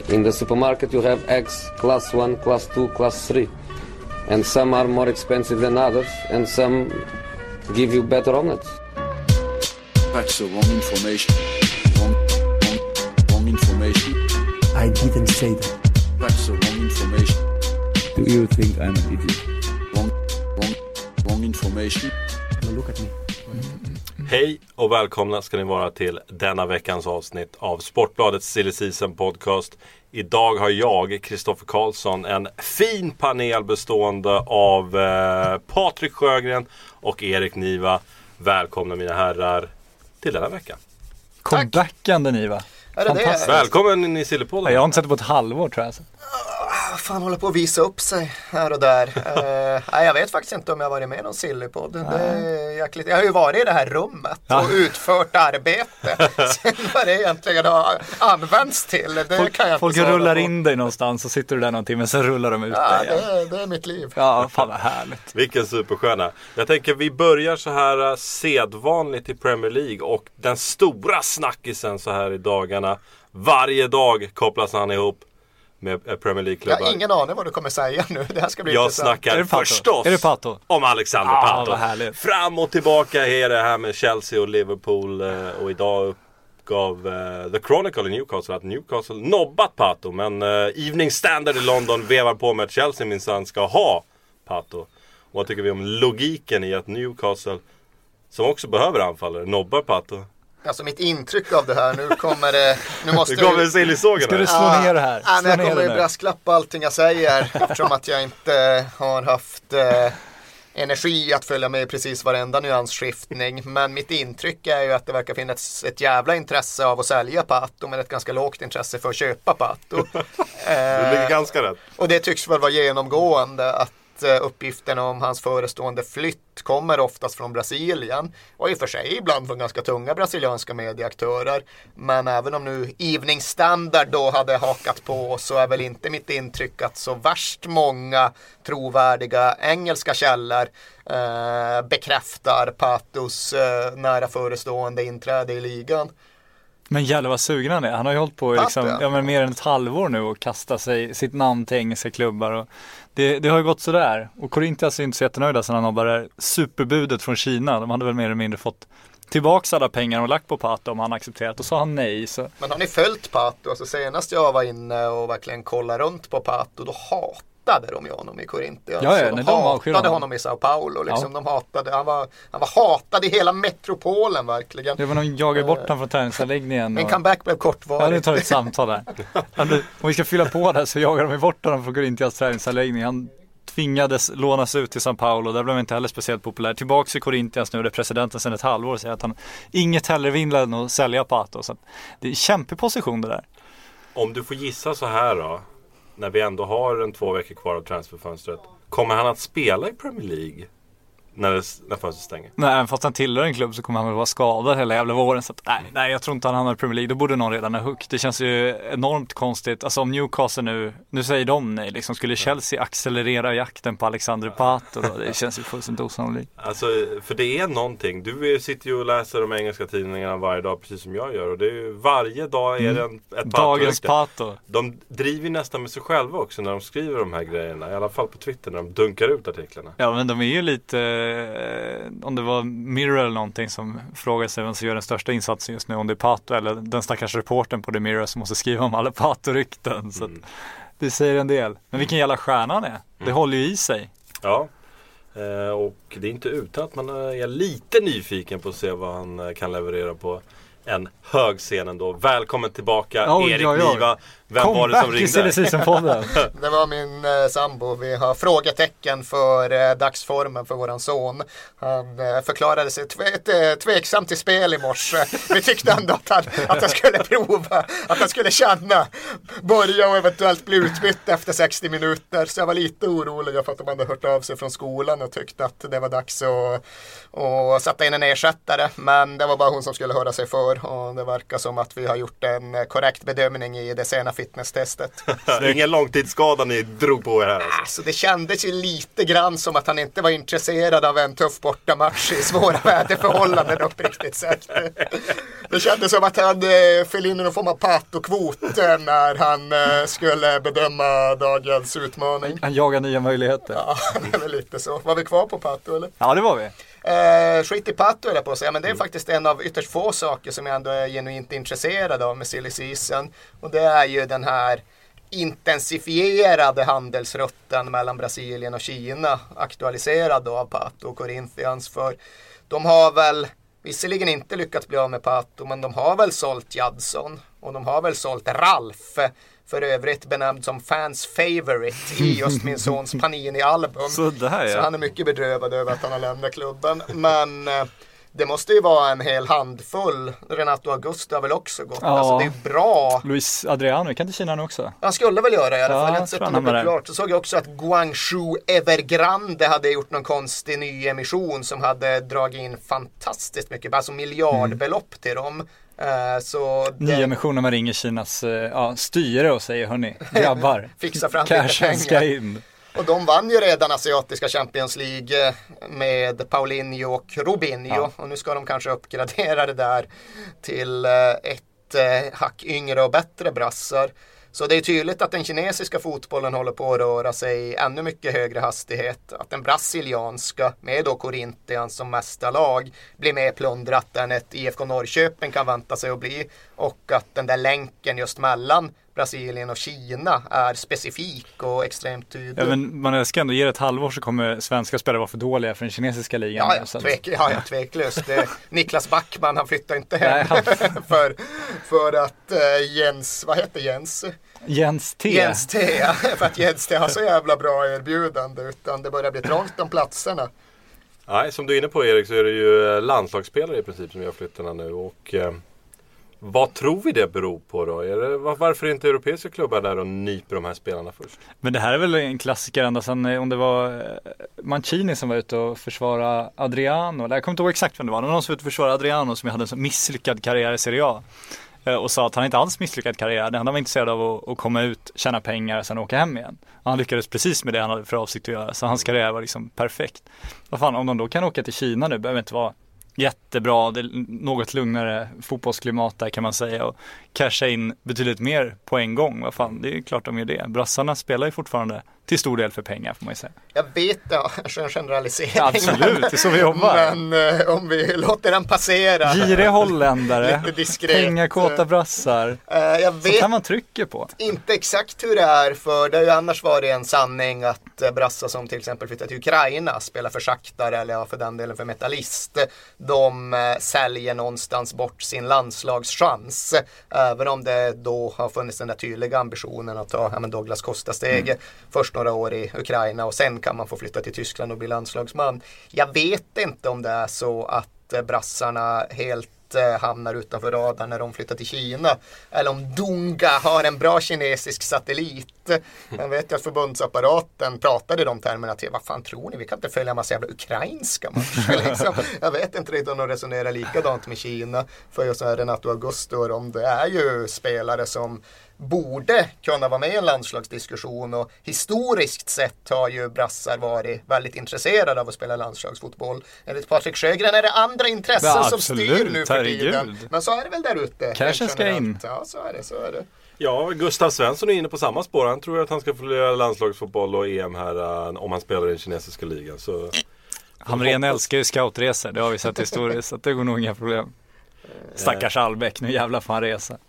In the supermarket you have eggs class 1, class 2, class 3. And some are more expensive than others, and some give you better omelets. That's the wrong information. Wrong information. I didn't say that. That's the wrong information. Do you think I'm an idiot? Wrong information. Well, look at me. Hej och välkomna ska ni vara till denna veckans avsnitt av Sportbladets Silly Season podcast. Idag har jag, Kristoffer Karlsson, en fin panel bestående av Patrik Sjögren och Erik Niva. Välkomna mina herrar till denna vecka. Comebackande Niva. Fantastiskt. Välkommen in i Sillypodden. Jag har inte sett det på ett halvår, tror jag. Fan, håller på att visa upp sig här och där. Nej, jag vet faktiskt inte om jag har varit med i någon Sillypodd. Det är jäkligt. Jag har ju varit i det här rummet och utfört arbete. Sen vad det egentligen har använts till, det kan jag folk inte rullar på. in dig någonstans och sitter du där någonting, men sen rullar de ut dig. Det är mitt liv. Ja, fan vad härligt. Vilken supersköna. Jag tänker vi börjar så här sedvanligt i Premier League. Och den stora snackisen så här i dagarna. Varje dag kopplas han ihop med Premier League-klubbar. Jag har ingen aning vad du kommer säga nu. Det här ska bli jag intressant. snackar förstås är det Pato? Om Alexander Pato. Vad härligt. Fram och tillbaka är det här med Chelsea och Liverpool. Och idag uppgav The Chronicle i Newcastle att Newcastle nobbat Pato. Men Evening Standard i London vevar på med att Chelsea minsann ska ha Pato. Och vad tycker vi om logiken i att Newcastle, som också behöver anfallare, nobbar Pato? Alltså mitt intryck av det här, nu kommer det... Nu måste det kommer sillisågen. Ska du slå ner det här? Jag kommer ju brasklappa allting jag säger eftersom att jag inte har haft energi att följa med i precis varenda nyansskiftning. Men mitt intryck är ju att det verkar finnas ett jävla intresse av att sälja Pato, men ett ganska lågt intresse för att köpa Pato. Det ligger ganska rätt. Och det tycks väl vara genomgående att uppgifterna om hans förestående flytt kommer oftast från Brasilien och i och för sig ibland från ganska tunga brasilianska medieaktörer, men även om nu Evening Standard då hade hakat på, så är väl inte mitt intryck att så värst många trovärdiga engelska källor bekräftar Patos nära förestående inträde i ligan. Men jävlar vad sugen han är. Han har ju hållit på i liksom, mer än ett halvår nu och kastat sitt namn till engelska klubbar. Och det har ju gått sådär. Och Corinthians är inte så jättenöjda sedan han har bara superbudet från Kina. De hade väl mer eller mindre fått tillbaka alla pengar och lagt på Pato om han accepterat. Och så han nej. Så. Men har ni följt Pato? Alltså senast jag var inne och verkligen kollade runt på Pato, då hatade de ju honom i Corinthians. De hatade honom i Sao Paulo. Liksom. De hatade, han var hatad i hela metropolen verkligen. Det var någon jagar bort han från träningsanläggningen. Men comeback blev kortvarig. Ja, nu tar ett samtal där. Om vi ska fylla på där så jagar de bort honom från Corinthians träningsanläggning. Han tvingades lånas ut till Sao Paulo. Där blev han inte heller speciellt populär. Tillbaks i Corinthians nu, där presidenten sedan ett halvår säger att han inget hellre vill än att sälja Pato. Så det är en kämpeposition det där. Om du får gissa så här då, när vi ändå har 2 veckor kvar av transferfönstret, kommer han att spela i Premier League när fönstret stänger? Nej, fast han tillhör en klubb så kommer han väl vara skadad hela jävla våren. Så att, nej, jag tror inte han hamnar i Premier League. Då borde någon redan ha hook. Det känns ju enormt konstigt. Alltså om Newcastle nu säger de nej. Liksom, skulle Chelsea accelerera jakten på Alexander Pato då? Det känns ju fullständigt osannolikt. Alltså, för det är någonting. Du sitter ju och läser de engelska tidningarna varje dag, precis som jag gör. Och det är ju, varje dag är det ett dagens Pato. De driver nästan med sig själva också när de skriver de här grejerna. I alla fall på Twitter när de dunkar ut artiklarna. Ja, men de är ju lite... om det var Mirror eller någonting som frågar sig vem som gör den största insatsen just nu, om det är Pato eller den stackars reporten på The Mirror som måste skriva om alla Pato-rykten. Så det säger en del. Men vilken jävla stjärna han är. Det håller ju i sig. Ja, och det är inte utan att man är lite nyfiken på att se vad han kan leverera på en hög scen ändå. Välkommen tillbaka, Erik Niva. Vem var det som ringde? Det var min sambo. Vi har frågetecken för dagsformen för våran son. Han förklarade sig tveksam till spel i morse. Vi tyckte ändå att han skulle prova, att han skulle känna, börja och eventuellt bli utbytt efter 60 minuter. Så jag var lite orolig för att de hade hört av sig från skolan och tyckte att det var dags att sätta in en ersättare. Men det var bara hon som skulle höra sig för. år och det verkar som att vi har gjort en korrekt bedömning i det sena fitnesstestet. Ingen långtidsskada ni drog på er här alltså. Alltså det kändes ju lite grann som att han inte var intresserad av en tuff bortamatch i svåra väderförhållanden uppriktigt sagt. Det kändes som att han föll in i någon form av patokvot när han skulle bedöma dagens utmaning. Han jagar nya möjligheter. Ja, det är väl lite så. Var vi kvar på Pato eller? Ja, det var vi. Skit i Pato eller på att säga, men det är faktiskt en av ytterst få saker som jag ändå är genuint intresserad av med silly season. Och det är ju den här intensifierade handelsrutten mellan Brasilien och Kina, aktualiserad då av Pato och Corinthians. För de har väl visserligen inte lyckats bli av med Pato, men de har väl sålt Jadson och de har väl sålt Ralf, för övrigt benämnd som fans favorite i just min sons Panini-album. Så han är mycket bedrövad över att han har lämnat klubben. Men det måste ju vara en hel handfull. Renato Augusto har väl också gått. Ja. Alltså det är bra. Luis Adriano, kan inte Kina nu också? Han skulle väl göra i alla fall. Ja, Jag sett det klart. Så såg jag också att Guangzhou Evergrande hade gjort någon konstig ny emission som hade dragit in fantastiskt mycket, alltså miljardbelopp till dem. Nya emissioner man ringer Kinas styre och säger hörni, grabbar, fixa fram lite cashen ska in. Och de vann ju redan asiatiska Champions League med Paulinho och Robinho. Ja. Och nu ska de kanske uppgradera det där till ett hack yngre och bättre brassar. Så det är tydligt att den kinesiska fotbollen håller på att röra sig i ännu mycket högre hastighet. Att den brasilianska, med då Corinthians som mesta lag, blir mer plundrat än ett IFK Norrköping kan vänta sig att bli. Och att den där länken just mellan Brasilien och Kina är specifik och extremt tydlig. Ja, men man ska ändå ge det ett halvår så kommer svenska spelare vara för dåliga för den kinesiska ligan. Tveklöst. Niklas Backman, han flyttar inte hem för att Jens T. För att Jens T har så jävla bra erbjudande, utan det börjar bli trångt om platserna. Nej, som du är inne på Erik, så är det ju landslagsspelare i princip som gör flyttarna nu. Och vad tror vi det beror på då? Varför är inte europeiska klubbar där och nyper de här spelarna först? Men det här är väl en klassiker ända sedan om det var Mancini som var ute och försvara Adriano. Jag kommer inte ihåg exakt vem det var. Någon som var ute och försvara Adriano som hade en så misslyckad karriär i Serie A. Och sa att han inte alls misslyckad karriär. Han var intresserad av att komma ut, tjäna pengar och sen åka hem igen. Och han lyckades precis med det han hade för avsikt att göra. Så hans karriär var liksom perfekt. Vad fan, om de då kan åka till Kina nu, behöver inte vara jättebra, det är något lugnare fotbollsklimat där kan man säga, och casha in betydligt mer på en gång. Vad fan, det är klart de gör det. Brassarna spelar ju fortfarande till stor del för pengar får man ju säga. Jag vet, en generalisering. Ja, absolut, det är så vi jobbar. Men om vi låter den passera. Giriga holländare, pengakåta brassar. Jag vet så kan man trycka på. Inte exakt hur det är, för det har ju annars varit en sanning att brassar som till exempel flyttar till Ukraina spelar för Shakhtar eller för den delen för Metallist. De säljer någonstans bort sin landslagschans. Även om det då har funnits den där tydliga ambitionen att ta Douglas Costa-steg först några år i Ukraina och sen kan man få flytta till Tyskland och bli landslagsman. Jag vet inte om det är så att brassarna helt hamnar utanför radarn när de flyttar till Kina, eller om Dunga har en bra kinesisk satellit. Jag vet att förbundsapparaten pratade i de termerna till, vad fan tror ni, vi kan inte följa en massa jävla ukrainska matcher liksom. Jag vet inte riktigt om de resonerar likadant med Kina, för just Renato Augusto, om det är ju spelare som borde kunna vara med i en landslagsdiskussion, och historiskt sett har ju brassar varit väldigt intresserade av att spela landslagsfotboll. Enligt Patrik Sjögren är det andra intressen som styr nu för tiden. Men så är det väl där ute. Kanske ska in. Ja, så är det. Ja, Gustav Svensson är inne på samma spår. Han tror att han ska få göra landslagsfotboll och EM här om han spelar i den kinesiska ligan. Så Hamrén älskar ju scoutresor, det har vi sett historiskt, så det går nog inga problem. Stackars Albeck, nu jävla fan resa.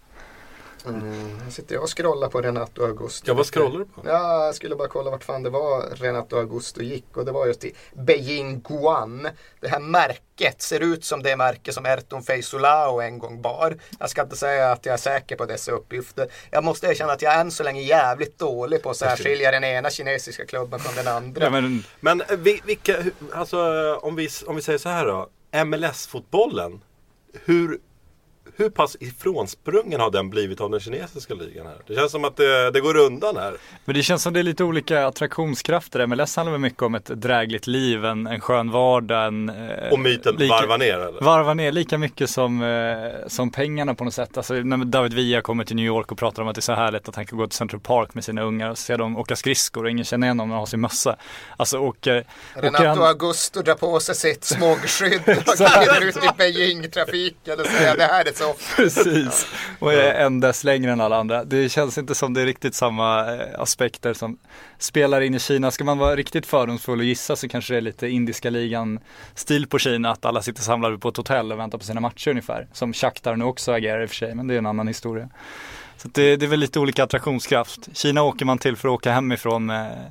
Jag sitter och scrollar på Renato Augusto. Ja, vad scrollar du på? Ja, jag skulle bara kolla vart fan det var Renato Augusto gick, och det var just i Beijing Guan. Det här märket ser ut som det märke som Ayrton Feisolao en gång bar. Jag ska inte säga att jag är säker på dessa uppgifter. Jag måste erkänna att jag är än så länge jävligt dålig på att särskilja den ena kinesiska klubben från den andra. Ja, men vilka, alltså om vi säger så här då, MLS-fotbollen, hur pass ifrånsprungen har den blivit av den kinesiska ligan här? Det känns som att det går undan här. Men det känns som det är lite olika attraktionskrafter där. Men MLS handlar väl mycket om ett drägligt liv, en skön vardag. Och myten varva ner eller? Varva ner lika mycket som pengarna på något sätt. Alltså när David Villa kommer till New York och pratar om att det är så härligt att han kan gå till Central Park med sina ungar och se dem åka skridskor och ingen känner igen dem när de har sin mössa. Alltså Renato Augusto drar på sig sitt smågskydd och glider ut i Beijing-trafiken och säger det här är så. Precis, och är endast längre än alla andra. Det känns inte som det är riktigt samma aspekter som spelar in i Kina. Ska man vara riktigt fördomsfull och gissa så kanske det är lite indiska ligan stil på Kina, att alla sitter samlade på ett hotell och väntar på sina matcher ungefär. Som Shakhtar nu också agerar i och för sig, men det är en annan historia. Så det är väl lite olika attraktionskraft. Kina åker man till för att åka hemifrån.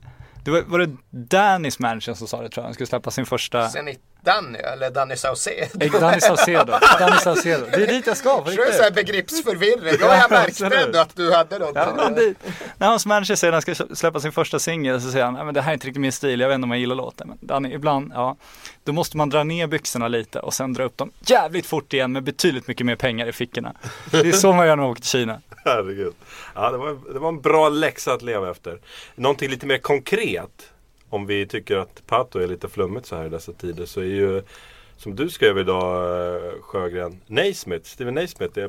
Var det Dannys manager som sa det, tror jag. Han skulle släppa sin första... Danny eller Danny Saucedo. Danny Saucedo. Det är dit jag ska. Det är så här begreppsförvirring. Jag märkte ändå att du hade något. Ja, när hans manager säger att han ska släppa sin första singel så säger han, men det här är inte riktigt min stil, jag vet inte om jag gillar låten. Men Danny, ibland, då måste man dra ner byxorna lite och sen dra upp dem jävligt fort igen med betydligt mycket mer pengar i fickorna. Det är så man gör när man åker till Kina. Herregud. Ja, det var en bra läxa att leva efter. Någonting lite mer konkret. Om vi tycker att Pato är lite flummigt så här i dessa tider, så är ju, som du skrev idag, Sjögren, Steven Naismith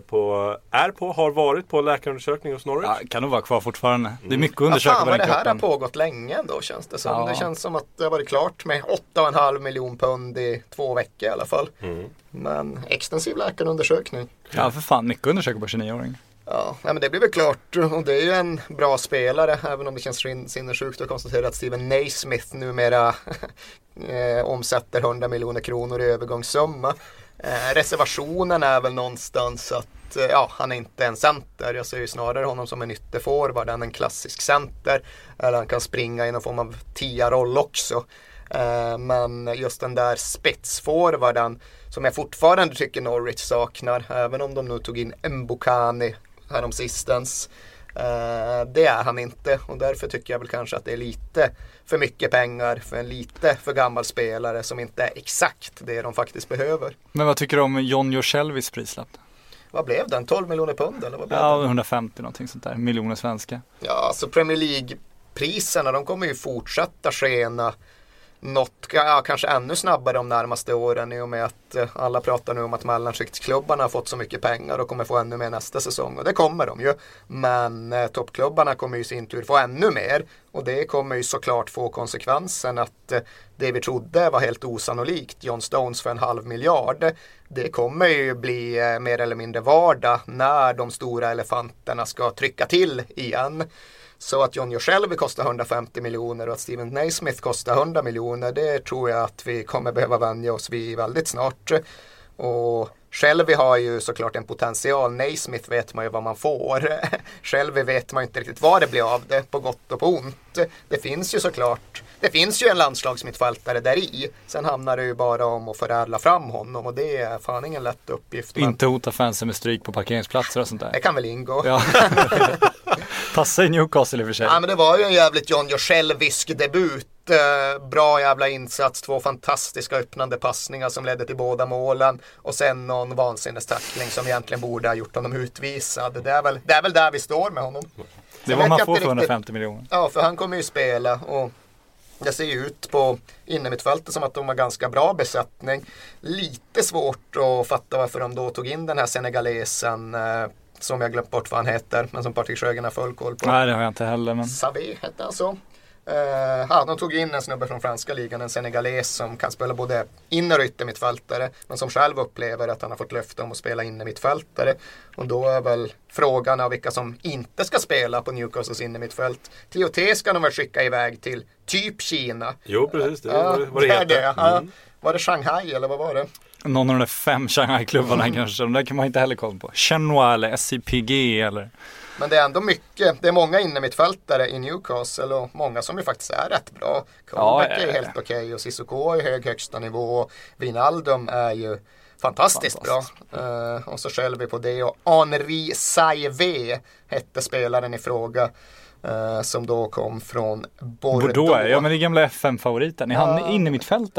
har varit på läkarundersökning hos Norwich. Ja, kan nog vara kvar fortfarande. Det är mycket undersökning på den kroppen. Det här har pågått länge ändå, känns det som. Ja. Det känns som att det har varit klart med 8,5 miljoner pund i 2 veckor i alla fall. Men extensiv läkarundersökning. Ja, för fan, mycket undersökning på 29-åring. Ja, men det blir väl klart, och det är ju en bra spelare, även om det känns sinnessjukt att konstatera att Steven Naismith numera omsätter 100 miljoner kronor i övergångssumma. Reservationen är väl någonstans att han är inte en center. Jag ser ju snarare honom som en ytterforward än en klassisk center. Eller han kan springa i någon form av 10-roll också. Men just den där spetsforwarden som jag fortfarande tycker Norwich saknar, även om de nu tog in Mbokani härom sistens, det är han inte, och därför tycker jag väl kanske att det är lite för mycket pengar för en lite för gammal spelare som inte är exakt det de faktiskt behöver. Men vad tycker du om John Joselvis prislapp? Vad blev den? 12 miljoner pund eller vad blev den? 150 någonting sånt där, miljoner svenska. Ja, så Premier League-priserna, de kommer ju fortsätta skena kanske ännu snabbare de närmaste åren, i och med att alla pratar nu om att mellanskiktsklubbarna har fått så mycket pengar och kommer få ännu mer nästa säsong, och det kommer de ju, men toppklubbarna kommer ju i sin tur få ännu mer, och det kommer ju såklart få konsekvensen att det vi trodde var helt osannolikt, John Stones för 500 miljoner, det kommer ju bli mer eller mindre vardag när de stora elefanterna ska trycka till igen. Så att John Joselvi kostar 150 miljoner och att Steven Naismith kostar 100 miljoner, det tror jag att vi kommer behöva vänja oss vid väldigt snart. Och Shelby har ju såklart en potential. Naismith vet man ju vad man får. Shelby vet man inte riktigt vad det blir av det, på gott och på ont. Det finns ju såklart, det finns ju en landslagsmittfältare där i. Sen hamnar det ju bara om att förädla fram honom, och det är fan ingen lätt uppgift. Inte hota fansen med stryk på parkeringsplatser och sånt där. Det kan väl ingå. Ja. Passa i Newcastle i och för sig. Ja, men det var ju en jävligt John Joselvisk debut. Bra jävla insats, 2 fantastiska öppnande passningar som ledde till båda målen, och sen någon vansinnestackling som egentligen borde ha gjort honom utvisad. Det är väl där vi står med honom. Det var man får för 150 miljoner. Ja, för han kommer ju spela, och det ser ju ut på innermittfältet som att de har ganska bra besättning. Lite svårt att fatta varför de då tog in den här senegalesen som jag glömt bort vad han heter, men som Patrik Sjögren har full koll på. Nej, det har jag inte heller. Men... Savé hette han så. De tog in en snubbe från franska ligan, en senegales som kan spela både inner- och yttermittfältare, men som själv upplever att han har fått löfte om att spela innermittfältare. Och då är väl frågan av vilka som inte ska spela på Newcastles innermittfält. TOT ska de väl skicka iväg till typ Kina. Jo, precis. Det var det heter. Var det Shanghai eller vad var det? Någon av de 5 Shanghai-klubbarna kanske. De där kan man inte heller kolla på. Shenhua eller SCPG eller... Men det är ändå mycket. Det är många innermittfältare i Newcastle, och många som ju faktiskt är rätt bra. Colbeck är helt okej, och Sissoko är hög högsta nivå. Wijnaldum är ju fantastiskt bra. Och så själv vi på det. Och Henri Saivé hette spelaren i fråga. Som då kom från Bordeaux. Ja, men det är gamla FM-favoriten. Är han innermittfältare nu?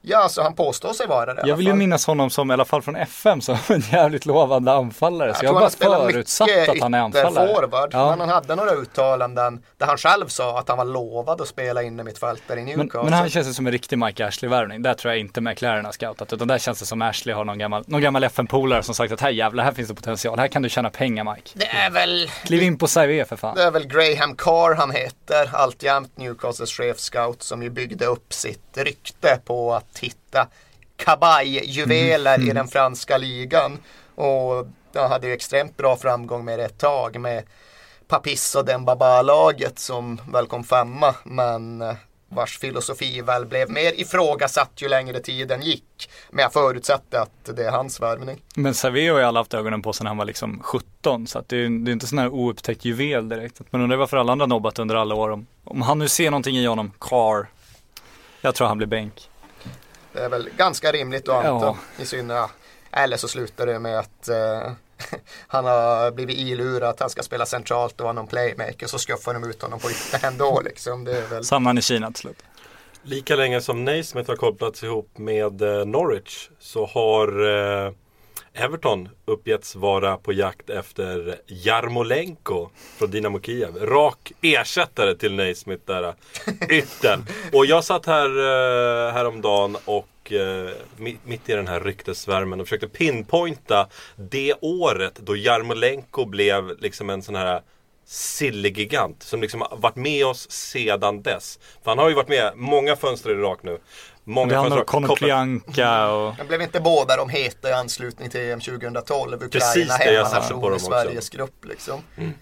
Ja, så han påstår sig vara det. Jag vill ju minnas honom som, i alla fall från FM, som en jävligt lovande anfallare. Så jag har bara förutsatt att han är anfallare. Forward, men han hade några uttalanden där han själv sa att han var lovad att spela in i mittfältare i Newcastle. Men han känns som en riktig Mike Ashley-värvning. Där tror jag inte McLaren har scoutat. Utan där känns det som Ashley har någon gammal FN-polare som sagt att här jävlar, här finns det potential. Här kan du tjäna pengar, Mike. Det är väl... Kliv in på CV för fan. Det är väl Graham Carr han heter. Alltjämt Newcastles chef-scout som ju byggde upp sitt rykte på att hitta kabajjuveler i den franska ligan. Och jag hade ju extremt bra framgång med det ett tag med Papis och Dembaba-laget som väl kom 5, men vars filosofi väl blev mer ifrågasatt ju längre tiden gick. Men jag förutsatte att det är hans värvning. Men Savio har ju alla haft ögonen på sen han var liksom 17, så att det är inte sån här oupptäckt juvel direkt. Men undrar varför alla andra nobbat under alla år. Om han nu ser någonting i honom, Carr, jag tror han blir bänk. Det är väl ganska rimligt att anta i synnerhet. Eller så slutar det med att han har blivit ilurad att han ska spela centralt och vara någon playmaker, så skuffar de ut honom på yttern ändå liksom. Det är väl... Samman i Kina till slut. Lika länge som Naismith har kopplats ihop med Norwich så har Everton uppgetts vara på jakt efter Jarmolenko från Dynamo Kiev. Rak ersättare till Naismith där yttern. Och jag satt häromdagen och mitt i den här ryktesvärmen och försökte pinpointa det året då Jarmolenko blev liksom en sån här sillegigant som liksom har varit med oss sedan dess. För han har ju varit med många fönster i rak nu. Många fönster Konoplyanka och... Jag blev inte båda de heta i anslutning till EM 2012. Precis Ukraina det jag satte på dem också. Sveriges grupp liksom.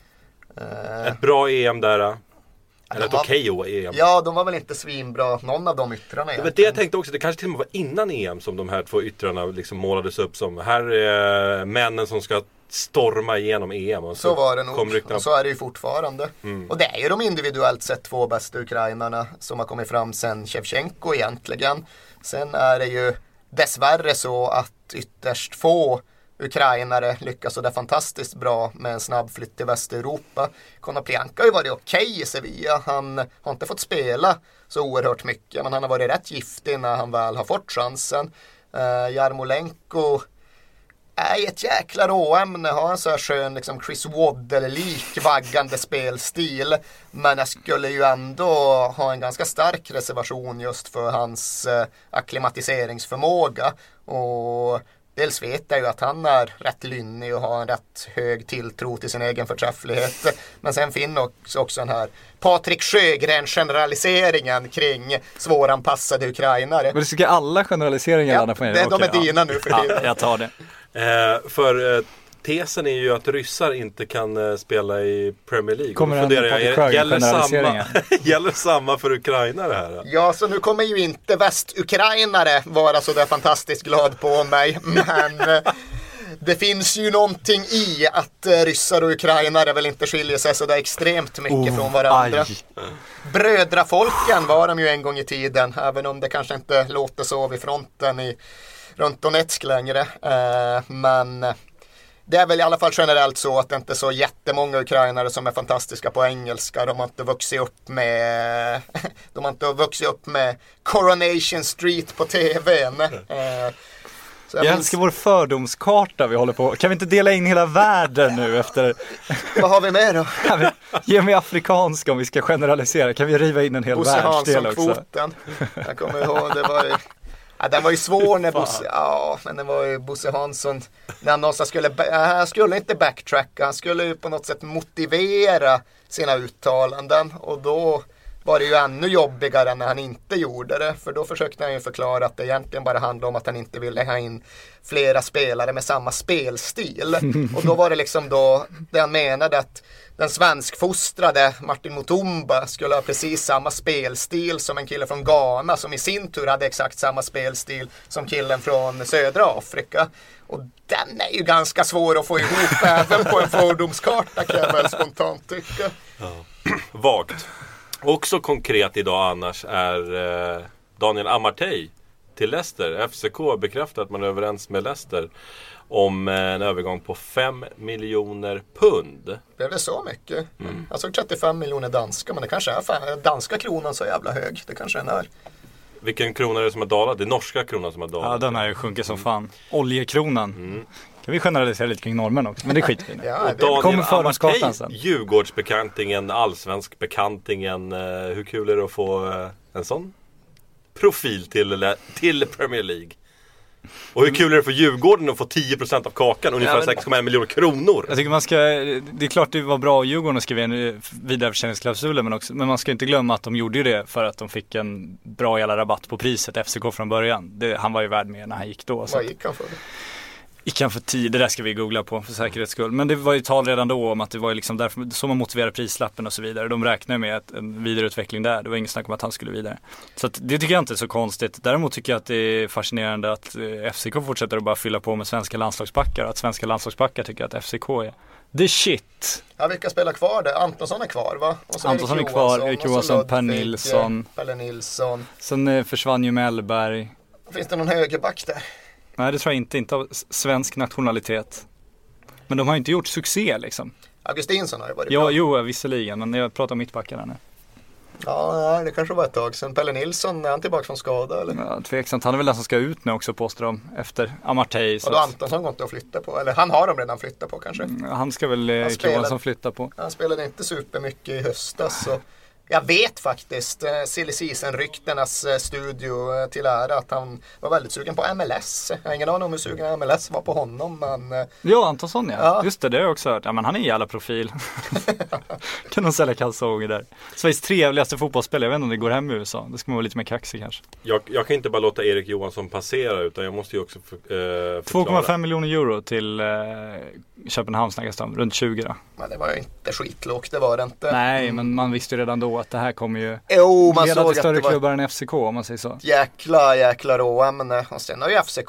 Ett bra EM där. Eller ett okej EM. Ja, de var väl inte svinbra, någon av de yttrarna. Det var det jag tänkte också, det kanske till och med var innan EM som de här två yttrarna liksom målades upp som. Här är männen som ska storma igenom EM. Och så var det nog, och så är det ju fortfarande. Och det är ju de individuellt sett 2 bästa ukrainarna som har kommit fram sen Shevchenko egentligen. Sen är det ju dessvärre så att ytterst få ukrainare lyckas och det är fantastiskt bra med en snabb flytt till Västeuropa. Konoplyanka har ju varit okej i Sevilla. Han har inte fått spela så oerhört mycket, men han har varit rätt giftig när han väl har fått chansen. Jarmolenko är i ett jäkla råämne, har en så här skön liksom Chris Waddle-lik vaggande spelstil, men jag skulle ju ändå ha en ganska stark reservation just för hans akklimatiseringsförmåga. Och dels vet jag ju att han är rätt lynnig och har en rätt hög tilltro till sin egen förträfflighet. Men sen finns också den här Patrik Sjögren-generaliseringen kring svåranpassade ukrainare. Men du tycker alla generaliseringar ja, på er? De är dina nu för tiden. Ja, jag tar det. Tesen är ju att ryssar inte kan spela i Premier League. Kommer gäller samma för ukrainare här? Ja, så nu kommer ju inte västukrainare vara så där fantastiskt glad på mig. Men det finns ju någonting i att ryssar och ukrainare väl inte skiljer sig så där extremt mycket från varandra. Brödrafolken var de ju en gång i tiden, även om det kanske inte låter så vid fronten runt Donetsk längre. Men det är väl i alla fall generellt så att det inte är så jättemånga ukrainare som är fantastiska på engelska. De har inte vuxit upp med Coronation Street på tvn. Jag älskar vår fördomskarta vi håller på. Kan vi inte dela in hela världen nu efter... Vad har vi med då? Ge mig afrikanska om vi ska generalisera. Kan vi riva in en hel världsdel också? Kvoten. Jag kommer ihåg, det var ju... Ja, den var ju svår när men det var ju Bosse Hansson när han skulle inte backtracka, han skulle ju på något sätt motivera sina uttalanden, och då var det ju ännu jobbigare när han inte gjorde det, för då försökte han ju förklara att det egentligen bara handlade om att han inte ville ha in flera spelare med samma spelstil. Och då var det liksom då det han menade att den svenskfostrade Martin Mutumba skulle ha precis samma spelstil som en kille från Ghana, som i sin tur hade exakt samma spelstil som killen från södra Afrika. Och den är ju ganska svår att få ihop även på en fördomskarta, kan jag väl spontant tycka. Ja. Vagt. Också konkret idag annars är Daniel Amartey till Leicester. FCK bekräftar att man är överens med Leicester om en övergång på 5 miljoner pund. Blev det så mycket? Jag såg 35 miljoner danska, men det kanske är danska kronan så jävla hög. Det kanske den är. Vilken krona är det som har dalat? Det är norska kronan som har dalat. Ja, den har ju sjunkit som fan. Oljekronan. Kan vi generalisera lite kring normen också, men det skiter vi i. Ja, och Daniel kommer fördomskartan sen. Djurgårdsbekantingen, allsvensk bekantingen. Hur kul är det att få en sån profil till Premier League? Och hur kul är det för Djurgården att få 10% av kakan, ungefär 6,1 miljoner kronor? Jag tycker det är klart det var bra Djurgården att skriva en vidareförsäljningsklausul, men man ska inte glömma att de gjorde ju det för att de fick en bra jävla rabatt på priset FCK från början. Han var ju värd mer när han gick då. Vad gick han för? Gick han för 10, det där ska vi googla på för säkerhets skull. Men det var ju tal redan då om att det var ju liksom därför så man motiverar prislappen och så vidare. De räknar med en vidareutveckling där. Det var ingen snack om att han skulle vidare. Så att det tycker jag inte är så konstigt. Däremot tycker jag att det är fascinerande att FCK fortsätter att bara fylla på med svenska landslagsbackar. Att svenska landslagsbackar tycker att FCK är the shit. Ja, vilka spelar kvar där? Antonsson är kvar, va? Antonsson är kvar, Erik Johansson, Per Nilsson. Sen försvann ju Mellberg. Finns det någon högerback där? Nej, det tror jag inte av svensk nationalitet. Men de har ju inte gjort succé liksom. Augustinsson har ju varit bra. Jo, visserligen, men jag pratar om mittbackarna nu. Ja, det kanske var ett tag sedan. Pelle Nilsson, är han tillbaka från skada eller? Ja, tveksamt. Han är väl den som ska ut nu också, påstår de, efter Amartey. Och då Antonsson går inte att flytta på, eller han har de redan flyttat på kanske? Han ska väl Johansson flytta på. Han spelade inte supermycket i höstas, så jag vet faktiskt, silly season-ryktenas studio till ära, att han var väldigt sugen på MLS. Jag har ingen aning om hur sugen MLS var på honom, men... Ja, Antonsson ja. Just det har jag också hört. Ja, men han är en jävla profil. Kan de sälja kalsonger där. Sveriges trevligaste fotbollsspelare, jag vet inte om det går hem i USA. Det ska man vara lite mer kaxig kanske. Jag kan inte bara låta Erik Johansson passera, utan jag måste ju också förklara. 2,5 miljoner euro till Köpenhamn snackas om, runt 20 då. Men det var ju inte skitlågt, det var det inte. Nej, men man visste ju redan då att det här kommer ju man leda såg till större att det var klubbar än FCK om man säger så. Jäkla råämne. Och sen har ju FCK,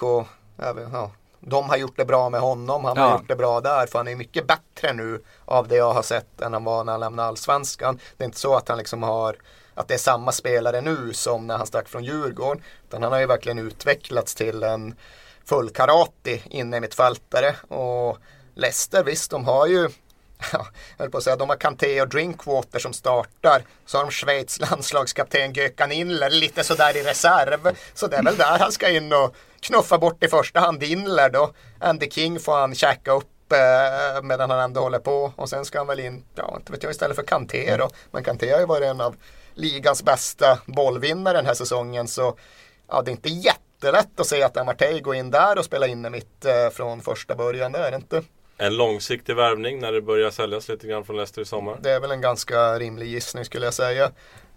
de har gjort det bra med honom, han har gjort det bra där, för han är mycket bättre nu av det jag har sett än han var när han lämnade Allsvenskan. Det är inte så att han liksom har, att det är samma spelare nu som när han stack från Djurgården, utan han har ju verkligen utvecklats till en full karate inne i mittfältare. Och Leicester, visst, de har ju jag höll på att säga, de har Kanté och Drinkwater som startar. Så har de Schweiz landslagskapten Gökhan Inler lite sådär i reserv. Så det är väl där han ska in och knuffa bort i första hand Inler då. Andy King får han käka upp medan han ändå håller på. Och sen ska han väl in, inte vet jag, istället för Kanté då. Men Kanté har ju varit en av ligans bästa bollvinnare den här säsongen. Så det är inte jättelätt att säga att Amartey går in där och spelar inne mitt från första början. Det är det inte. En långsiktig värvning när det börjar säljas lite grann från Leicester i sommar? Det är väl en ganska rimlig gissning skulle jag säga.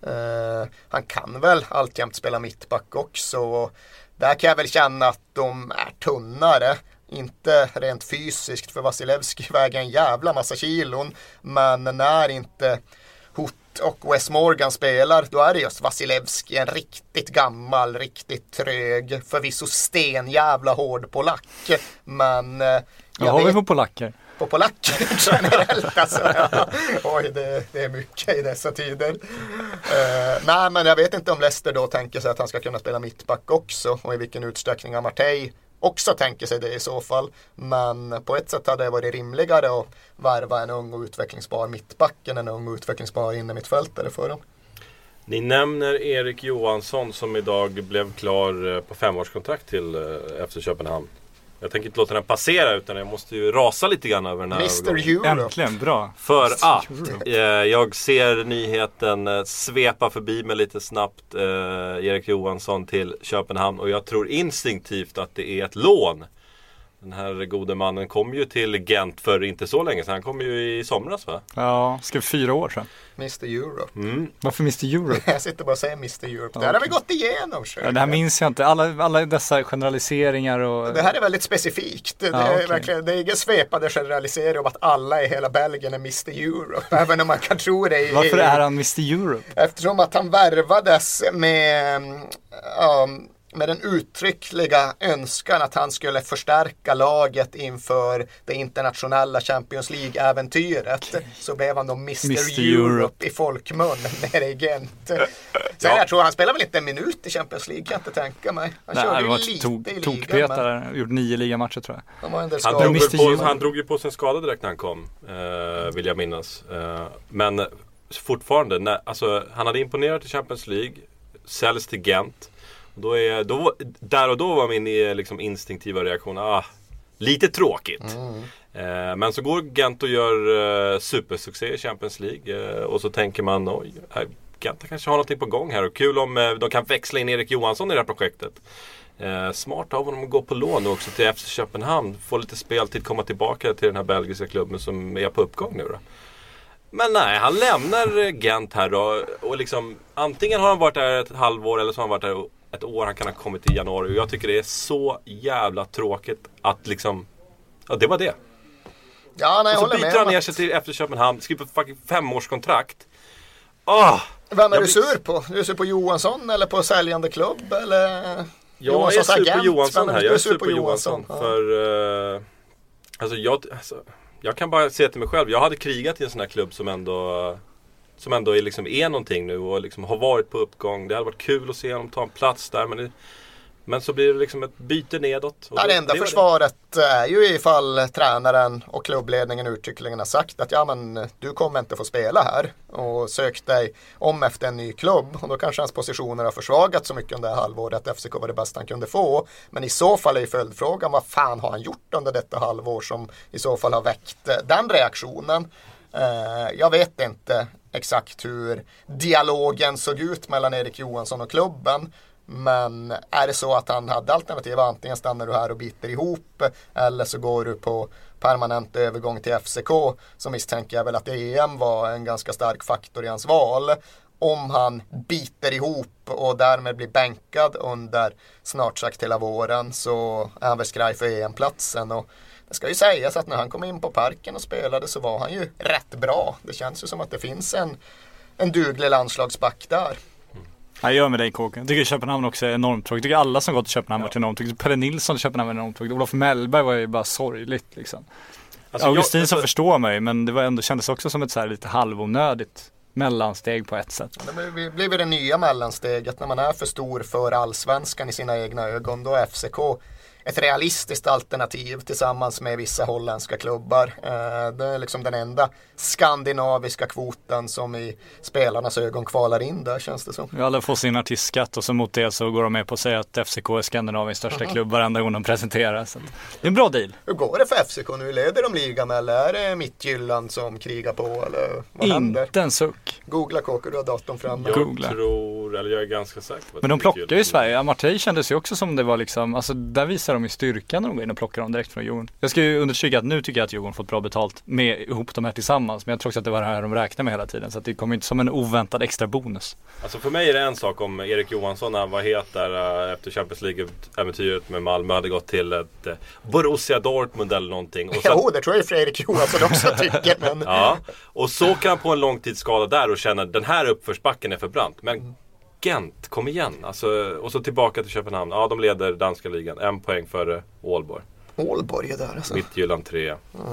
Han kan väl alltjämt spela mittback också. Där kan jag väl känna att de är tunnare. Inte rent fysiskt, för Vasilevski väger en jävla massa kilon. Men när inte Hoth och Wes Morgan spelar, då är det just Vasilevski, en riktigt gammal, riktigt trög, förvisso jävla hård polack. Men vad har vi på polacker? På polacker generellt alltså. Oj, det är mycket i dessa tider. Nej, men jag vet inte om Leicester då tänker sig att han ska kunna spela mittback också, och i vilken utsträckning Amartey också tänker sig det i så fall. Men på ett sätt hade det varit rimligare att värva en ung och utvecklingsbar mittback än en ung och utvecklingsbar inne mittfältare för dem. Ni nämner Erik Johansson som idag blev klar på 5-årskontrakt till FC Köpenhamn. Jag tänker inte låta den passera, utan jag måste ju rasa lite grann över den här Mr. Europe. Äntligen, bra. För att jag ser nyheten svepa förbi mig lite snabbt, Erik Johansson till Köpenhamn, och jag tror instinktivt att det är ett lån. Den här gode mannen kom ju till Gent för inte så länge sedan. Han kom ju i somras, va? Ja, ska 4 år sedan. Mr. Europe. Varför Mr. Europe? Jag sitter bara och säger Mr. Europe. Det här har vi gått igenom. Det här minns jag inte. Alla dessa generaliseringar och... Det här är väldigt specifikt. Det är verkligen, det är ingen svepande generalisering om att alla i hela Belgien är Mr. Europe. Även om man kan tro det. Varför är han Mr. Europe? Eftersom att han värvades med den uttryckliga önskan att han skulle förstärka laget inför det internationella Champions League-äventyret. Så blev han då Mr. Europe i folkmun nere i Gent. Sen jag tror han spelar väl inte en minut i Champions League, kan jag inte tänka mig. Han körde ju lite i ligan. Men... gjort 9 ligamatcher tror jag. Han drog ju på sin skada direkt när han kom, vill jag minnas. Men fortfarande, han hade imponerat i Champions League, säljs till Gent. Där och då var min liksom instinktiva reaktion lite tråkigt. Men så går Gent och gör supersuccé i Champions League. Och så tänker man, oj, Gent kanske har någonting på gång här. Och kul om de kan växla in Erik Johansson i det här projektet. Smart av honom att gå på lån också till FC Köpenhamn. Få lite speltid, komma tillbaka till den här belgiska klubben som är på uppgång nu då. Men nej, han lämnar Gent här då. Och liksom, antingen har han varit där ett halvår eller så har han varit där ett år. Han kan ha kommit i januari. Och jag tycker det är så jävla tråkigt att liksom, det var det. Ja, nej, och så byter han ner sig till FC Köpenhamn, skriver ett fucking 5-årskkontrakt. Vem är du sur på? Du är sur på Johansson eller på säljande klubb? Eller jag är sur på Johansson här. Jag är sur på Johansson. Ja. För jag kan bara säga till mig själv. Jag hade krigat i en sån här klubb som ändå är, liksom, är någonting nu och liksom har varit på uppgång. Det hade varit kul att se honom ta en plats där. Men så blir det liksom ett byte nedåt. Och det enda försvaret är ju ifall tränaren och klubbledningen uttryckligen har sagt att du kommer inte få spela här och sök dig om efter en ny klubb. Och då kanske hans positioner har försvagats så mycket under det här halvåret att FCK var det bästa han kunde få. Men i så fall är ju följdfrågan, vad fan har han gjort under detta halvår som i så fall har väckt den reaktionen? Jag vet inte exakt hur dialogen såg ut mellan Erik Johansson och klubben. Men är det så att han hade alternativ, antingen stannar du här och biter ihop eller så går du på permanent övergång till FCK, så misstänker jag väl att EM var en ganska stark faktor i hans val. Om han biter ihop och därmed blir bänkad under snart sagt hela våren, så är han väl skraj för EM-platsen. Och det ska ju sägas att när han kom in på Parken och spelade så var han ju rätt bra. Det känns ju som att det finns en duglig landslagsback där. Jag gör med dig, Kåken. Jag tycker Köpenhamn också är enormt tråkigt. Jag tycker alla som gått till Köpenhamn var enormt tråkigt. Pelle Nilsson till Köpenhamn var enormt tråkigt. Olof Mellberg var ju bara sorgligt liksom. Alltså, Augustin som förstår mig, men det var ändå, kändes också som ett så här lite halvonödigt mellansteg på ett sätt. Det blir det nya mellansteget när man är för stor för allsvenskan i sina egna ögon. Då är FCK ett realistiskt alternativ tillsammans med vissa holländska klubbar. Det är liksom den enda skandinaviska kvoten som i spelarnas ögon kvalar in där, känns det som. Alla får sin artistskatt och så mot det så går de med på att säga att FCK är Skandinaviens största klubb varenda gång de presenterar. Så det är en bra deal. Hur går det för FCK nu? Leder de ligan eller är det Midtjylland som krigar på? Eller vad händer? Inte en suck. Googla, Kåker, du har datorn framme. Jag är ganska säker på att men de plockar ju i Sverige. Amartey kändes ju också som det var liksom, alltså där visar de ju styrkan när de går in och plockar dem direkt från Djurgården. Jag ska ju understryka att nu tycker jag att Djurgården fått bra betalt med ihop de här tillsammans, men jag tror också att det var det här de räknar med hela tiden, så att det kommer inte som en oväntad extra bonus. Alltså för mig är det en sak om Erik Johansson, när han var het där efter Champions League-äventyret med Malmö, hade gått till ett Borussia Dortmund eller någonting. Och så, det tror jag Erik Johansson också tycker. Men... Ja, och så kan han på en långtidsskada där och känna att den här uppförsbacken är för brant. Men Gent, kom igen. Alltså, och så tillbaka till Köpenhamn. Ja, de leder danska ligan. 1 poäng före Ålborg. Ålborg är där alltså. Midtjylland 3.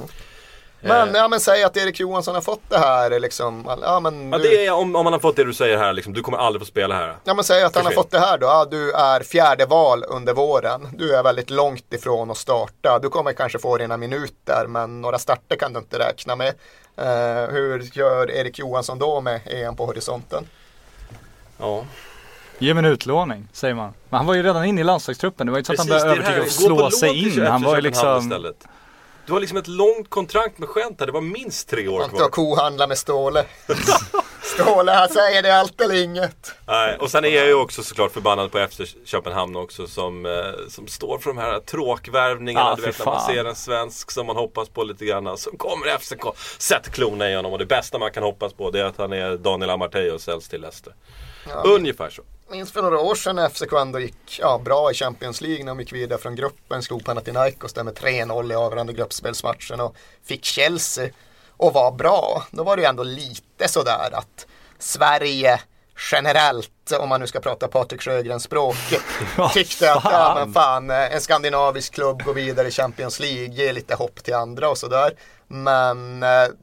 Men säg att Erik Johansson har fått det här liksom. Det är om man har fått det du säger här liksom, du kommer aldrig få spela här. Ja, men säg att han har fått det här då. Ja, du är 4:e val under våren. Du är väldigt långt ifrån att starta. Du kommer kanske få dina minuter, men några starter kan du inte räkna med. Hur gör Erik Johansson då med EM på horisonten? Ja. Ge mig en utlåning, säger man. Men han var ju redan inne i landslagstruppen. Det var ju inte så att han började övertyga och slå sig in. Han var ju liksom... Du har liksom ett långt kontrakt med Gent här. Det var minst 3 år kvar. Han tar kohandla med Ståle. Ståle, han säger det allt eller inget. Nej, och sen är jag ju också såklart förbannad på FC Köpenhamn också, som står för de här tråkvärvningarna. Du vet, när man ser en svensk som man hoppas på lite grann, så kommer FCK, sätt klona i honom. Och det bästa man kan hoppas på, det är att han är Daniel Amartey och säljs till Leicester. Ja, ungefär så. Minns för några år sedan när FCK ändå gick bra i Champions League, när de gick vidare från gruppen, slog Panathinaikos där med 3-0 i avgörande gruppspelsmatchen och fick Chelsea och var bra. Då var det ju ändå lite sådär att Sverige generellt, om man nu ska prata Patrik Sjögrens språk, tyckte att en skandinavisk klubb går vidare i Champions League, ger lite hopp till andra och sådär. Men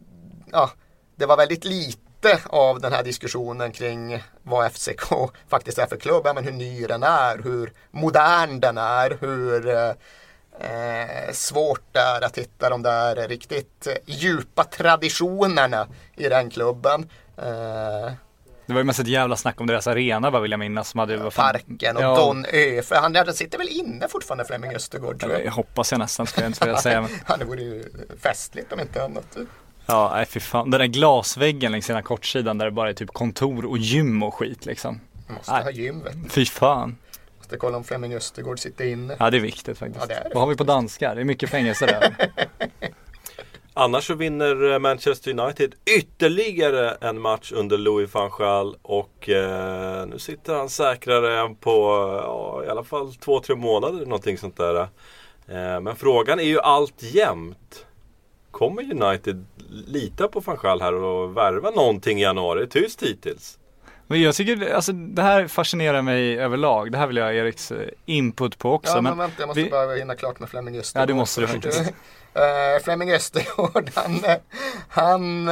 det var väldigt lite av den här diskussionen kring vad FCK faktiskt är för klubb, men hur ny den är, hur modern den är, hur svårt det är att hitta de där riktigt djupa traditionerna i den klubben. Det var ju mest ett jävla snack om deras arena, vad vill jag minnas, som hade Parken och Don Ö, för han sitter väl inne fortfarande, Flemming Östergård, tror jag. Jag hoppas jag nästan, ska jag inte vilja säga. Men... det vore ju festligt om inte annat. Ja, nej fy fan. Den där glasväggen längs ena kortsidan där det bara är typ kontor och gym och skit liksom. Måste ha gym, vet du. Fy fan. Måste kolla om Flemming Östergård sitter inne. Ja, det är viktigt faktiskt. Ja, det är det. Vad har vi på danskar? Det är mycket fängelse där. Annars så vinner Manchester United ytterligare en match under Louis van Gaal. Och nu sitter han säkrare på i alla fall 2-3 månader, någonting sånt där. Men frågan är ju alltjämt: kommer United lita på van Gaal här och värva någonting i januari? Tyst hittills. Men jag tycker, alltså det här fascinerar mig överlag. Det här vill jag ha Eriks input på också. Ja, men vänta, jag måste bara hinna klart med Flemming Östergård. Ja, det måste du faktiskt. Flemming Östergård, han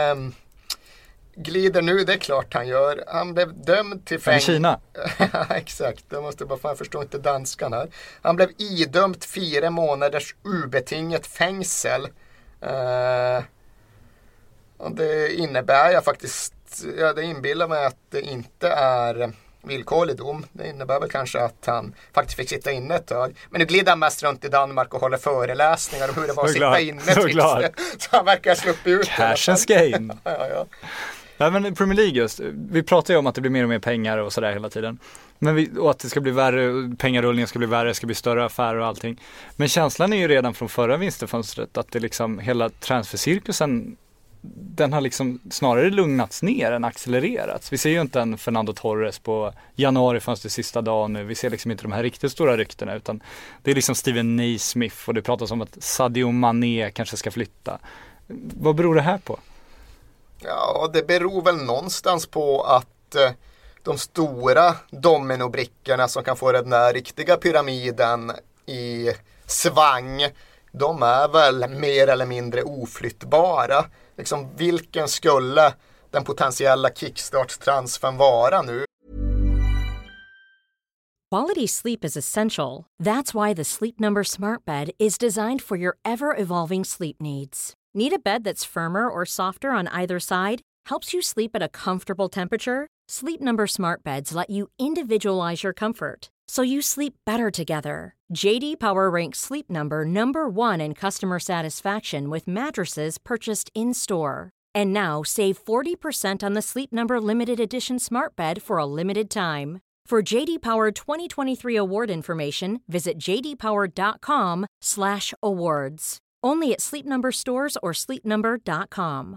glider nu, det är klart han gör. Han blev dömd till fängelse. Kina? Exakt, jag måste bara, fan, förstå inte danskan här. Han blev idömt 4 månaders obetingat fängsel. Och det innebär jag faktiskt, det inbillar mig att det inte är villkorlig dom. Det innebär väl kanske att han faktiskt fick sitta inne ett tag. Men nu glider han mest runt i Danmark och håller föreläsningar om hur det var att sitta inne. Så han verkar sluppit ut. Cash and game. Ja. Ja, men Premier League just, vi pratar ju om att det blir mer och mer pengar och sådär hela tiden. Och att det ska bli värre, pengarullningen ska bli värre, det ska bli större affärer och allting. Men känslan är ju redan från förra vinsterfönstret att det liksom, hela transfercirkusen, den har liksom snarare lugnats ner än accelererats. Vi ser ju inte en Fernando Torres på januari fönstret sista dagen nu. Vi ser liksom inte de här riktigt stora ryktena, utan det är liksom Steven Naismith och det pratas om att Sadio Mané kanske ska flytta. Vad beror det här på? Ja, det beror väl någonstans på att de stora dominobrickorna som kan få den där riktiga pyramiden i svang, de är väl mer eller mindre oflyttbara. Liksom, vilken skulle den potentiella kickstart-transfern vara nu? Quality sleep is essential. That's why the Sleep Number Smart Bed is designed for your ever-evolving sleep needs. Need a bed that's firmer or softer on either side? Helps you sleep at a comfortable temperature? Sleep Number Smart Beds let you individualize your comfort, so you sleep better together. JD Power ranks Sleep Number #1 in customer satisfaction with mattresses purchased in-store. And now save 40% on the Sleep Number Limited Edition Smart Bed for a limited time. For JD Power 2023 award information, visit jdpower.com/awards. Only at Sleep Number stores or sleepnumber.com.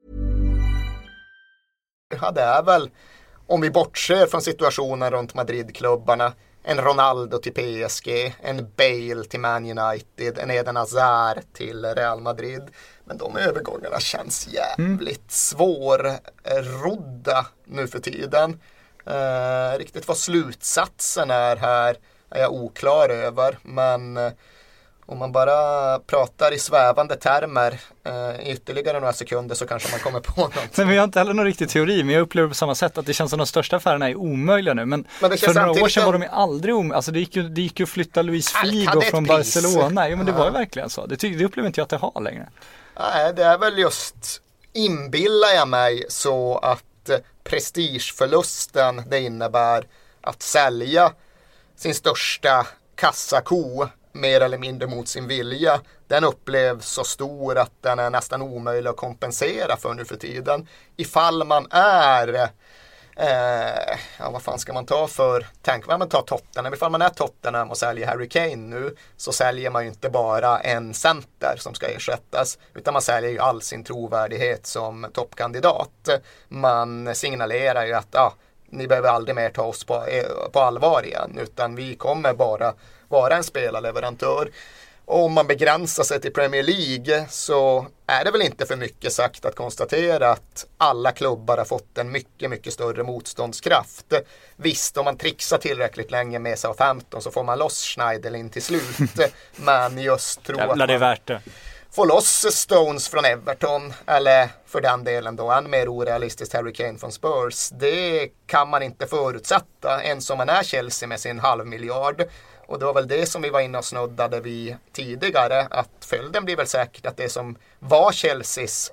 Det är väl, om vi bortser från situationen runt Madrid-klubbarna, en Ronaldo till PSG, en Bale till Man United, en Eden Hazard till Real Madrid. Men de övergångarna känns jävligt svårrodda nu för tiden. Riktigt vad slutsatsen är här är jag oklar över, men om man bara pratar i svävande termer i ytterligare några sekunder så kanske man kommer på något. Men vi har inte heller någon riktig teori, men jag upplever på samma sätt att det känns som de största affärerna är omöjliga nu. Men för några år sedan var de aldrig omöjliga. Alltså det gick ju att flytta Luis Figo från Barcelona. Jo, men det var ju verkligen så. Det upplever inte jag att det har längre. Nej, det är väl just, inbillar jag mig, så att prestigeförlusten det innebär att sälja sin största kassako mer eller mindre mot sin vilja, den upplevs så stor att den är nästan omöjlig att kompensera för nu för tiden. Ifall man är vad fan ska man ta för, tänk vad man tar Tottenham, ifall man är Tottenham och säljer Harry Kane nu, så säljer man ju inte bara en center som ska ersättas, utan man säljer ju all sin trovärdighet som toppkandidat. Man signalerar ju att ni behöver aldrig mer ta oss på allvar igen, utan vi kommer bara vara en spelarleverantör. Och om man begränsar sig till Premier League så är det väl inte för mycket sagt att konstatera att alla klubbar har fått en mycket, mycket större motståndskraft. Visst, om man trixar tillräckligt länge med Southampton så får man loss Schneiderlin till slut. Men just tro att det är värt det. Få loss Stones från Everton, eller för den delen då än mer orealistiskt Harry Kane från Spurs, det kan man inte förutsätta ens om man är Chelsea med sin 500 miljoner. Och det var väl det som vi var inne och snuddade vid tidigare, att följden blir väl säkert att det som var Chelseas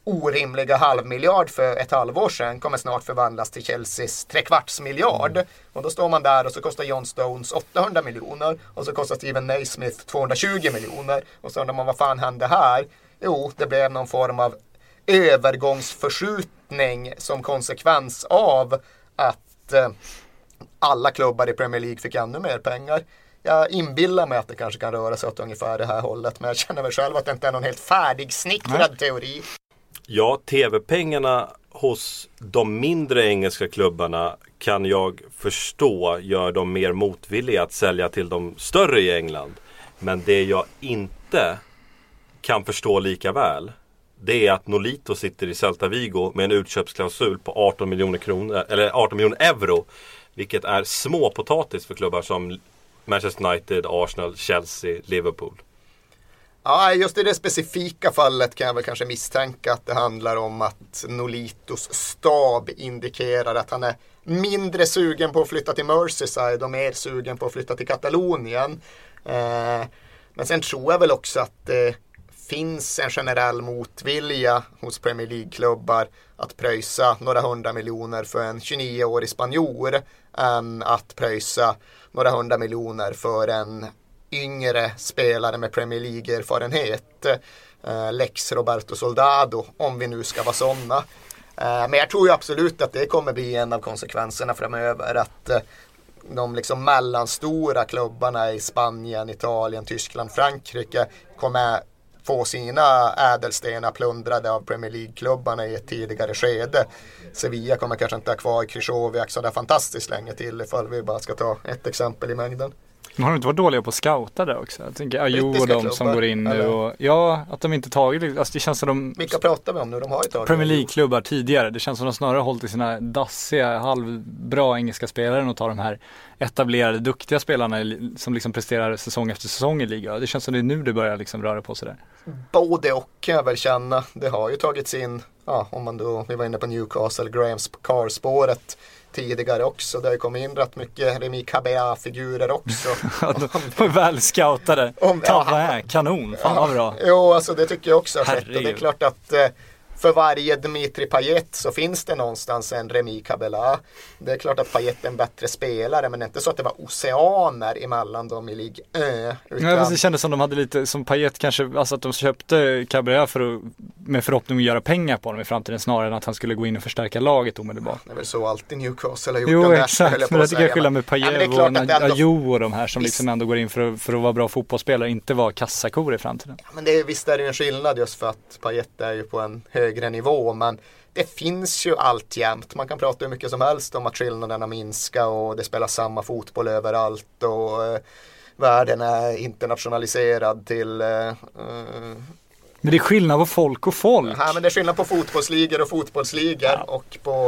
orimliga 500 miljoner för ett halvår sedan kommer snart förvandlas till Chelseas 3/4 miljard. Och då står man där och så kostar John Stones 800 miljoner och så kostar Steven Naismith 220 miljoner. Och så undrar man, vad fan hände här? Jo, det blev någon form av övergångsförskjutning som konsekvens av att alla klubbar i Premier League fick ännu mer pengar. Jag inbillar mig att det kanske kan röra sig åt ungefär det här hållet, men jag känner väl själv att det inte är någon helt färdigsnickrad teori. Ja, tv-pengarna hos de mindre engelska klubbarna kan jag förstå gör dem mer motvilliga att sälja till de större i England. Men det jag inte kan förstå lika väl, det är att Nolito sitter i Celta Vigo med en utköpsklausul på 18 miljoner kronor, eller 18 miljoner euro, vilket är småpotatis för klubbar som Manchester United, Arsenal, Chelsea, Liverpool. Ja, just i det specifika fallet kan jag väl kanske misstänka att det handlar om att Nolitos stab indikerar att han är mindre sugen på att flytta till Merseyside och mer sugen på att flytta till Katalonien. Men sen tror jag väl också att det finns en generell motvilja hos Premier League-klubbar att pröjsa några 100 miljoner för en 29-årig spanjor än att pröjsa några 100 miljoner för en yngre spelare med Premier League-erfarenhet. Lex Roberto Soldado, om vi nu ska vara sådana. Men jag tror ju absolut att det kommer bli en av konsekvenserna framöver, att de liksom mellanstora klubbarna i Spanien, Italien, Tyskland, Frankrike kommer få sina ädelstenar plundrade av Premier League-klubbarna i ett tidigare skede. Sevilla kommer kanske inte ha kvar Krychowiak så där fantastiskt länge till, ifall vi bara ska ta ett exempel i mängden. Men har de inte varit dåliga på att scouta det också? Jag tänker Ajo och de som går in nu och, ja, att de inte tagit, alltså det känns som de... Vilka pratar vi om nu? De har ju tagit Premier League-klubbar tidigare. Det känns som de snarare hållit i sina dassiga, halvbra engelska spelare än att ta de här etablerade, duktiga spelarna som liksom presterar säsong efter säsong i liga. Det känns som det är nu det börjar liksom röra på sig där. Både och kan jag väl känna. Det har ju tagits in, ja, om man då, vi var inne på Newcastle, Grahams Carr-spåret tidigare också. Det har ju kommit in rätt mycket Remi Cabea-figurer också. De var väl scoutade. Kanon, fan vad bra. Jo, alltså det tycker jag också har skett. Och det är klart att för varje Dimitri Payet så finns det någonstans en Remi Cabella. Det är klart att Payet är en bättre spelare, men det är inte så att det var oceaner emellan dem i Ligue 1. Utan... Det kändes som de hade lite, som Payet kanske, alltså att de köpte Cabella med förhoppning att göra pengar på honom i framtiden snarare än att han skulle gå in och förstärka laget omedelbart. Det är väl så alltid Newcastle har gjort. Jo, exakt, men jag tycker jag skiljer med Payet och Ajo och de här som liksom ändå går in för att vara bra fotbollsspelare, inte vara kassakor i framtiden. Ja, men visst är det en skillnad just för att Payet är ju på en högre nivå, men det finns ju alltjämt. Man kan prata hur mycket som helst om att skillnaderna minskar och det spelar samma fotboll överallt och världen är internationaliserad till... Men det är skillnad på folk och folk. Ja, men det är skillnad på fotbollsligor och fotbollsligor och på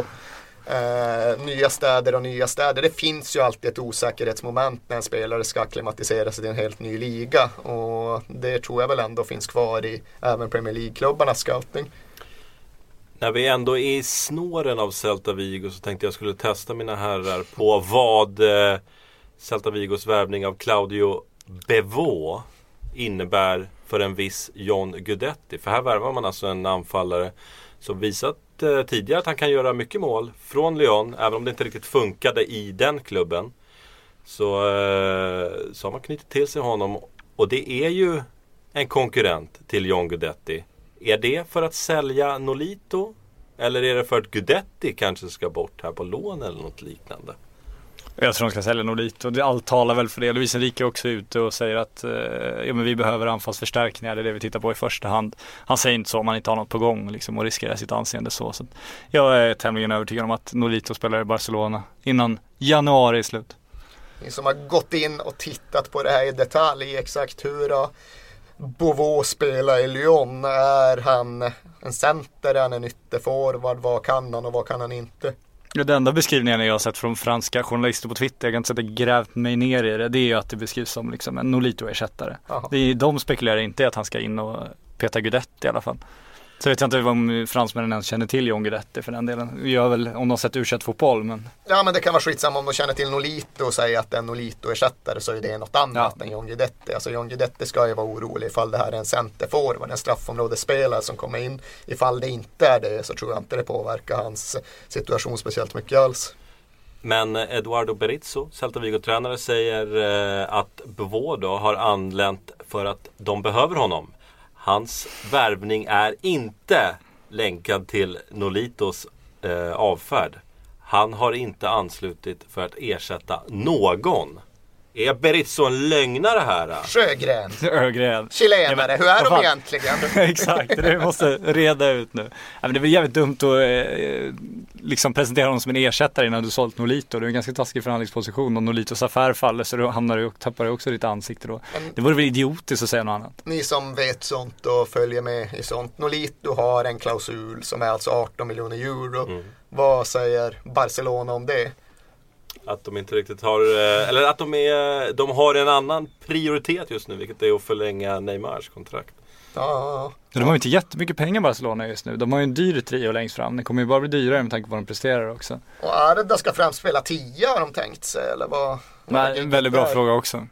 nya städer och nya städer. Det finns ju alltid ett osäkerhetsmoment när en spelare ska akklimatisera sig till en helt ny liga, och det tror jag väl ändå finns kvar i även Premier League-klubbarnas scouting. När vi ändå är i snåren av Celta Vigo så tänkte jag skulle testa mina herrar på vad Celta Vigos värvning av Claudio Bevot innebär för en viss John Guidetti. För här värvar man alltså en anfallare som visat tidigare att han kan göra mycket mål från Lyon, även om det inte riktigt funkade i den klubben. Så har man knutit till sig honom, och det är ju en konkurrent till John Guidetti. Är det för att sälja Nolito, eller är det för att Guidetti kanske ska bort här på lån eller något liknande? Jag tror de ska sälja Nolito. Allt talar väl för det. Luis Enrique är också ute och säger att men vi behöver anfallsförstärkningar. Det är det vi tittar på i första hand. Han säger inte så om han inte har något på gång liksom, och riskerar sitt anseende så. Så jag är tämligen övertygad om att Nolito spelar i Barcelona innan januari är slut. Ni som har gått in och tittat på det här i detalj, exakt hur Bovot spelar i Lyon. Är han en center, är han en ytterforward? Vad kan han och vad kan han inte? Det enda beskrivningen jag har sett från franska journalister på Twitter, jag kan inte säga att det grävt mig ner i det, det är ju att det beskrivs som liksom en Nolito-ersättare. De spekulerar inte att han ska in och peta Guidetti i alla fall. Så vet jag inte om fransmännen ens känner till John Guidetti för den delen. Gör väl om de sett U21-fotboll, men... Ja, men det kan vara skitsamma om de känner till Nolito och säger att en Nolito-ersättare, så är det något annat än John Guidetti. Alltså John Guidetti ska ju vara orolig ifall det här är en centerforward, en straffområdesspelare som kommer in. Ifall det inte är det, så tror jag inte det påverkar hans situation speciellt mycket alls. Men Eduardo Berizzo, Celta Vigo-tränare, säger att Bovodo har anlänt för att de behöver honom. Hans värvning är inte länkad till Nolitos avfärd. Han har inte anslutit för att ersätta någon. Är Berizzo en lögnare här? Sjögren. Chilenare, hur är de egentligen? Exakt, det måste reda ut nu. Men det är väl jävligt dumt att liksom presentera honom som en ersättare innan du sålt Nolito. Det är en ganska taskig förhandlingsposition. Om Nolitos affär faller så då tappar du också ditt ansikte då. Det vore väl idiotiskt att säga något annat. Ni som vet sånt och följer med i sånt. Nolito har en klausul som är alltså 18 miljoner euro. Vad säger Barcelona om det? Att de inte riktigt har, eller att de har en annan prioritet just nu, vilket är att förlänga Neymars kontrakt. Ja. De har ju inte jättemycket pengar Barcelona just nu. De har ju en dyr trio längst fram. Det kommer ju bara bli dyrare med tanke på vad de presterar också. Och Arda ska främst spela 10, har de tänkt sig, eller vad? Nej, en väldigt bra fråga också.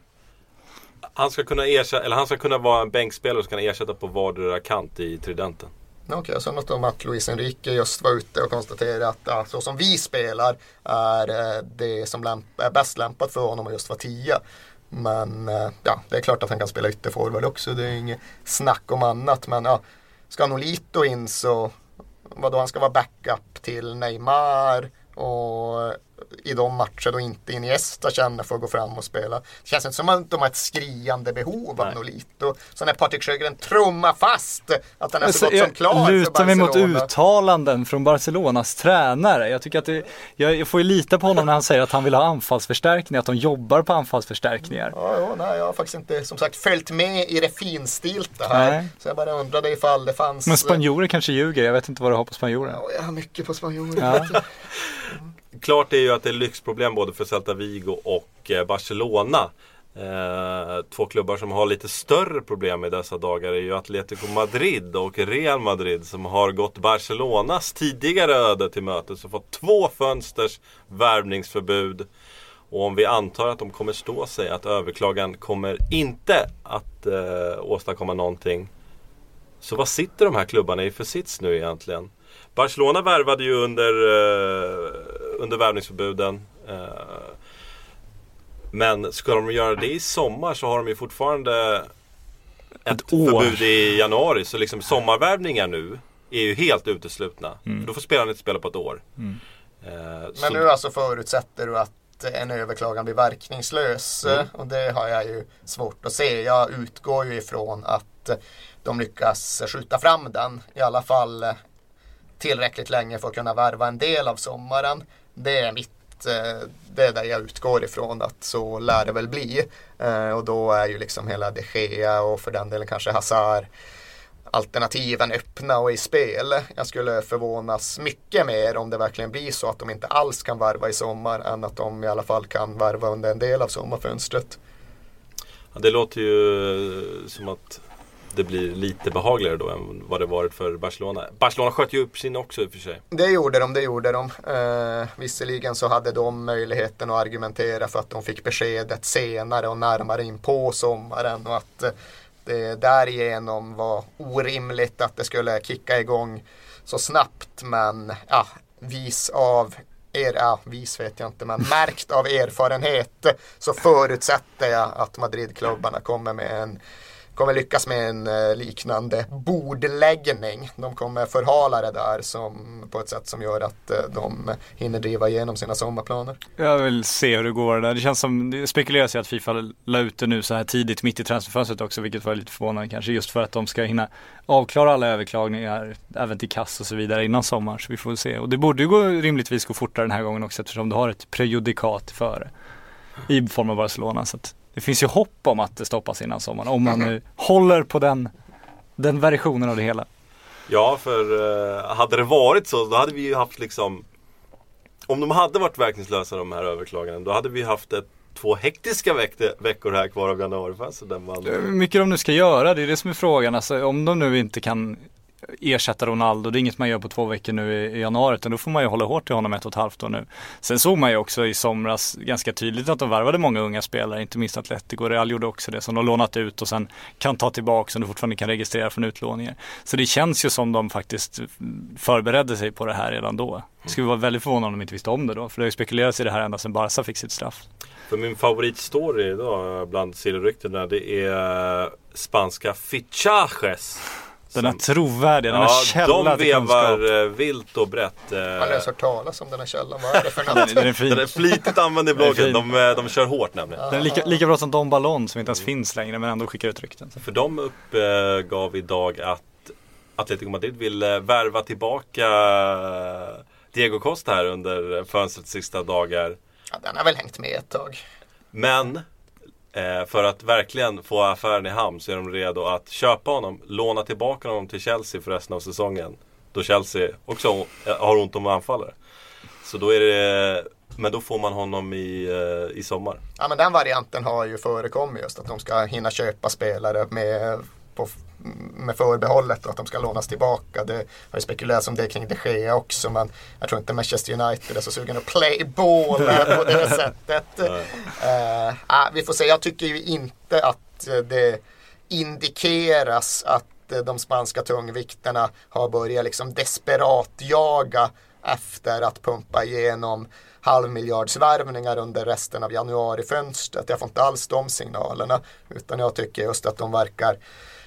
Han ska kunna vara en bänkspelare som kan ersätta på vardera kant i tridenten. Okej, så något om att Luis Enrique just var ute och konstaterade att så som vi spelar är det som är bäst lämpat för honom att just vara 10. Men ja, det är klart att han kan spela ytterforward också. Det är inget snack om annat. Men ja, ska Nolito in så han ska vara backup till Neymar och i de matcher då inte Iniesta känner för att gå fram och spela. Det känns inte som att de har ett skriande behov av Nolito. Så när Patrik Sjögren trummar fast att han är så gott som klar för Barcelona. Lutar mig mot uttalanden från Barcelonas tränare. Jag tycker att jag får ju lita på honom när han säger att han vill ha anfallsförstärkningar, att de jobbar på anfallsförstärkningar. Nej, jag har faktiskt inte som sagt följt med i det finstilta här. Nej. Så jag bara undrade ifall det fanns... Men spanjorer kanske ljuger, jag vet inte vad du har på spanjorer. Ja, jag har mycket på spanjorer. Ja. Klart är ju att det är lyxproblem både för Celta Vigo och Barcelona. Två klubbar som har lite större problem i dessa dagar är ju Atletico Madrid och Real Madrid, som har gått Barcelonas tidigare öde till mötes och fått 2 fönsters värvningsförbud. Och om vi antar att de kommer stå sig, att överklagan kommer inte att åstadkomma någonting, så vad sitter de här klubbarna i för sits nu egentligen? Barcelona värvade ju under värvningsförbuden. Men ska de göra det i sommar så har de ju fortfarande ett förbud i januari. Så liksom sommarvärvningar nu är ju helt uteslutna. För då får spelarna inte spela på ett år. Men nu alltså förutsätter du att en överklagan blir verkningslös. Och det har jag ju svårt att se. Jag utgår ju ifrån att de lyckas skjuta fram den. I alla fall tillräckligt länge för att kunna värva en del av sommaren. Det är där jag utgår ifrån att så lär det väl bli. Och då är ju liksom hela De Gea och för den delen kanske Hazard alternativen öppna och i spel. Jag skulle förvånas mycket mer om det verkligen blir så att de inte alls kan värva i sommar än att de i alla fall kan värva under en del av sommarfönstret. Ja, det låter ju som att det blir lite behagligare då än vad det varit för Barcelona. Barcelona sköt ju upp sin också i och för sig. Det gjorde de. Visserligen så hade de möjligheten att argumentera för att de fick beskedet senare och närmare in på sommaren och att det därigenom var orimligt att det skulle kicka igång så snabbt. Men ja, märkt av erfarenhet så förutsätter jag att Madridklubbarna kommer lyckas med en liknande bordläggning. De kommer förhala det där på ett sätt som gör att de hinner driva igenom sina sommarplaner. Jag vill se hur det går där. Det känns som, det spekuleras ju att FIFA la ut det nu så här tidigt mitt i transferfönstret också, vilket var lite förvånande kanske, just för att de ska hinna avklara alla överklagningar även till kass och så vidare innan sommar, så vi får se. Och det borde ju rimligtvis gå fortare den här gången också, eftersom du har ett prejudikat före i form av Barcelona, så att det finns ju hopp om att det stoppas innan sommaren, om man nu håller på den versionen av det hela. Ja, för hade det varit så, då hade vi ju haft liksom, om de hade varit verkningslösa de här överklaganden, då hade vi haft 2 hektiska veckor här kvar av januari. Hur mycket de nu ska göra, det är det som är frågan. Alltså, om de nu inte kan ersätta Ronaldo. Det är inget man gör på 2 veckor nu i januari, utan då får man ju hålla hårt till honom 1,5 år nu. Sen såg man ju också i somras ganska tydligt att de värvade många unga spelare, inte minst Atletico. Real gjorde också det, som de lånat ut och sen kan ta tillbaka som du fortfarande kan registrera från utlåningar. Så det känns ju som de faktiskt förberedde sig på det här redan då. Det skulle vara väldigt förvånande om de inte visste om det då, för det har ju spekulerats i det här ända sedan Barca fick sitt straff. För min favoritstory idag bland sillyryktena, det är spanska fichajes. Den är trovärdig, den är källa till kunskap. De vevar vilt och brett. Man har hört talas om den här källan, vad är det för något? Den är fin. Den är flitigt använd i bloggen, de kör hårt nämligen. Den är lika bra som Don Ballon som inte ens finns längre, men ändå skickar ut rykten. För de uppgav idag att Atletico Madrid vill värva tillbaka Diego Costa här under fönstrets sista dagar. Ja, den har väl hängt med ett tag. Men för att verkligen få affären i hamn så är de redo att köpa honom, låna tillbaka honom till Chelsea för resten av säsongen. Då Chelsea också har ont om anfallare. Så då är det, men då får man honom i sommar. Ja, men den varianten har ju förekommit just att de ska hinna köpa spelare med förbehållet och att de ska lånas tillbaka. Det har ju spekulerats om det kring De Gea också, men jag tror inte Manchester United är så sugen att play ball på det sättet. Vi får se, jag tycker ju inte att det indikeras att de spanska tungvikterna har börjat liksom desperat jaga efter att pumpa igenom halvmiljardsvärvningar under resten av januarifönstret. Jag får inte alls de signalerna, utan jag tycker just att de verkar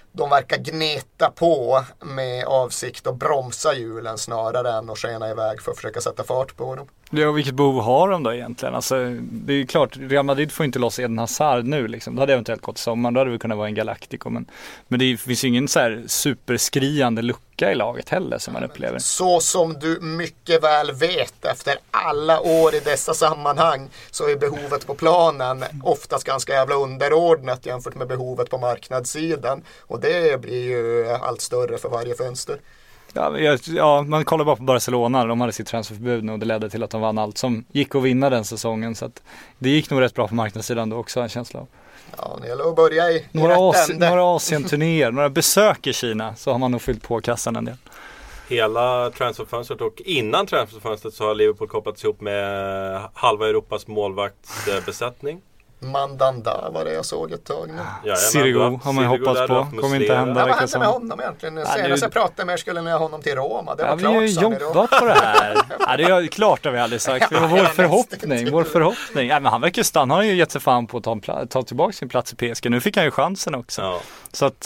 gneta på med avsikt att bromsa hjulen snarare än att skena iväg för att försöka sätta fart på dem. Ja, vilket behov har de då egentligen? Alltså, det är ju klart, Real Madrid får inte loss Eden Hazard nu liksom. Det hade eventuellt gått sommaren, då hade vi kunnat vara en Galactico, men det finns ju ingen så här superskriande lucka i laget heller som man upplever. Så som du mycket väl vet efter alla år i dessa sammanhang, så är behovet på planen oftast ganska jävla underordnat jämfört med behovet på marknadssidan, och det blir ju allt större för varje fönster. Ja, man kollar bara på Barcelona. De hade sitt transferförbud nu och det ledde till att de vann allt som gick att vinna den säsongen. Så att det gick nog rätt bra på marknadssidan då också, en känsla av. Ja, det gäller att börja i några Asien-turnéer, några besök i Kina, så har man nog fyllt på kassan en del. Hela transferfönstret, och innan transferfönstret så har Liverpool kopplats ihop med halva Europas målvaktsbesättning. Mandanda var det jag såg ett tag nu. Sirigu har man ju hoppats på. Kommer inte hända. Vad hände med honom egentligen? Senast jag pratade med skulle ni ha honom till Roma. Det var vi har ju jobbat på det här. Det är klart har vi aldrig sagt. Det var vår förhoppning. Men han verkar stanna. Han har ju gett sig fan på att ta tillbaka sin plats i PSG. Nu fick han ju chansen också. Ja. Så att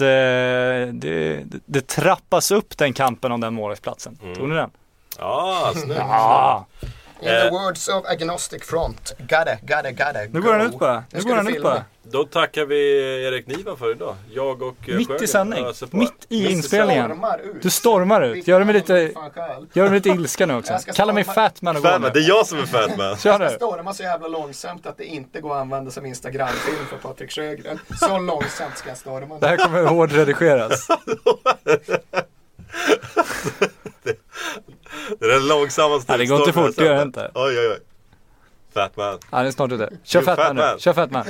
det trappas upp den kampen om den målvaktsplatsen. Tror ni den? Ja, snyggt. Ja. In the words of Agnostic Front. Gotta Nu går han ut bara. Då tackar vi Erik Niva för idag. Jag och mitt i sändning. Mitt i inspelningen. Du stormar ut. Gör det med lite ilska nu också. Kalla mig Fatman och gå nu. Det är jag som är Fatman. Jag ska storma så jävla långsamt att det inte går att använda som Instagram-film för Patrik Sjögren. Så långsamt ska jag storma. Det här kommer hårdredigeras. Det är den långsammaste. Det går inte fort, det gör det inte. Oj. Fatman. Ja, det är snart ute. Kör Fatman.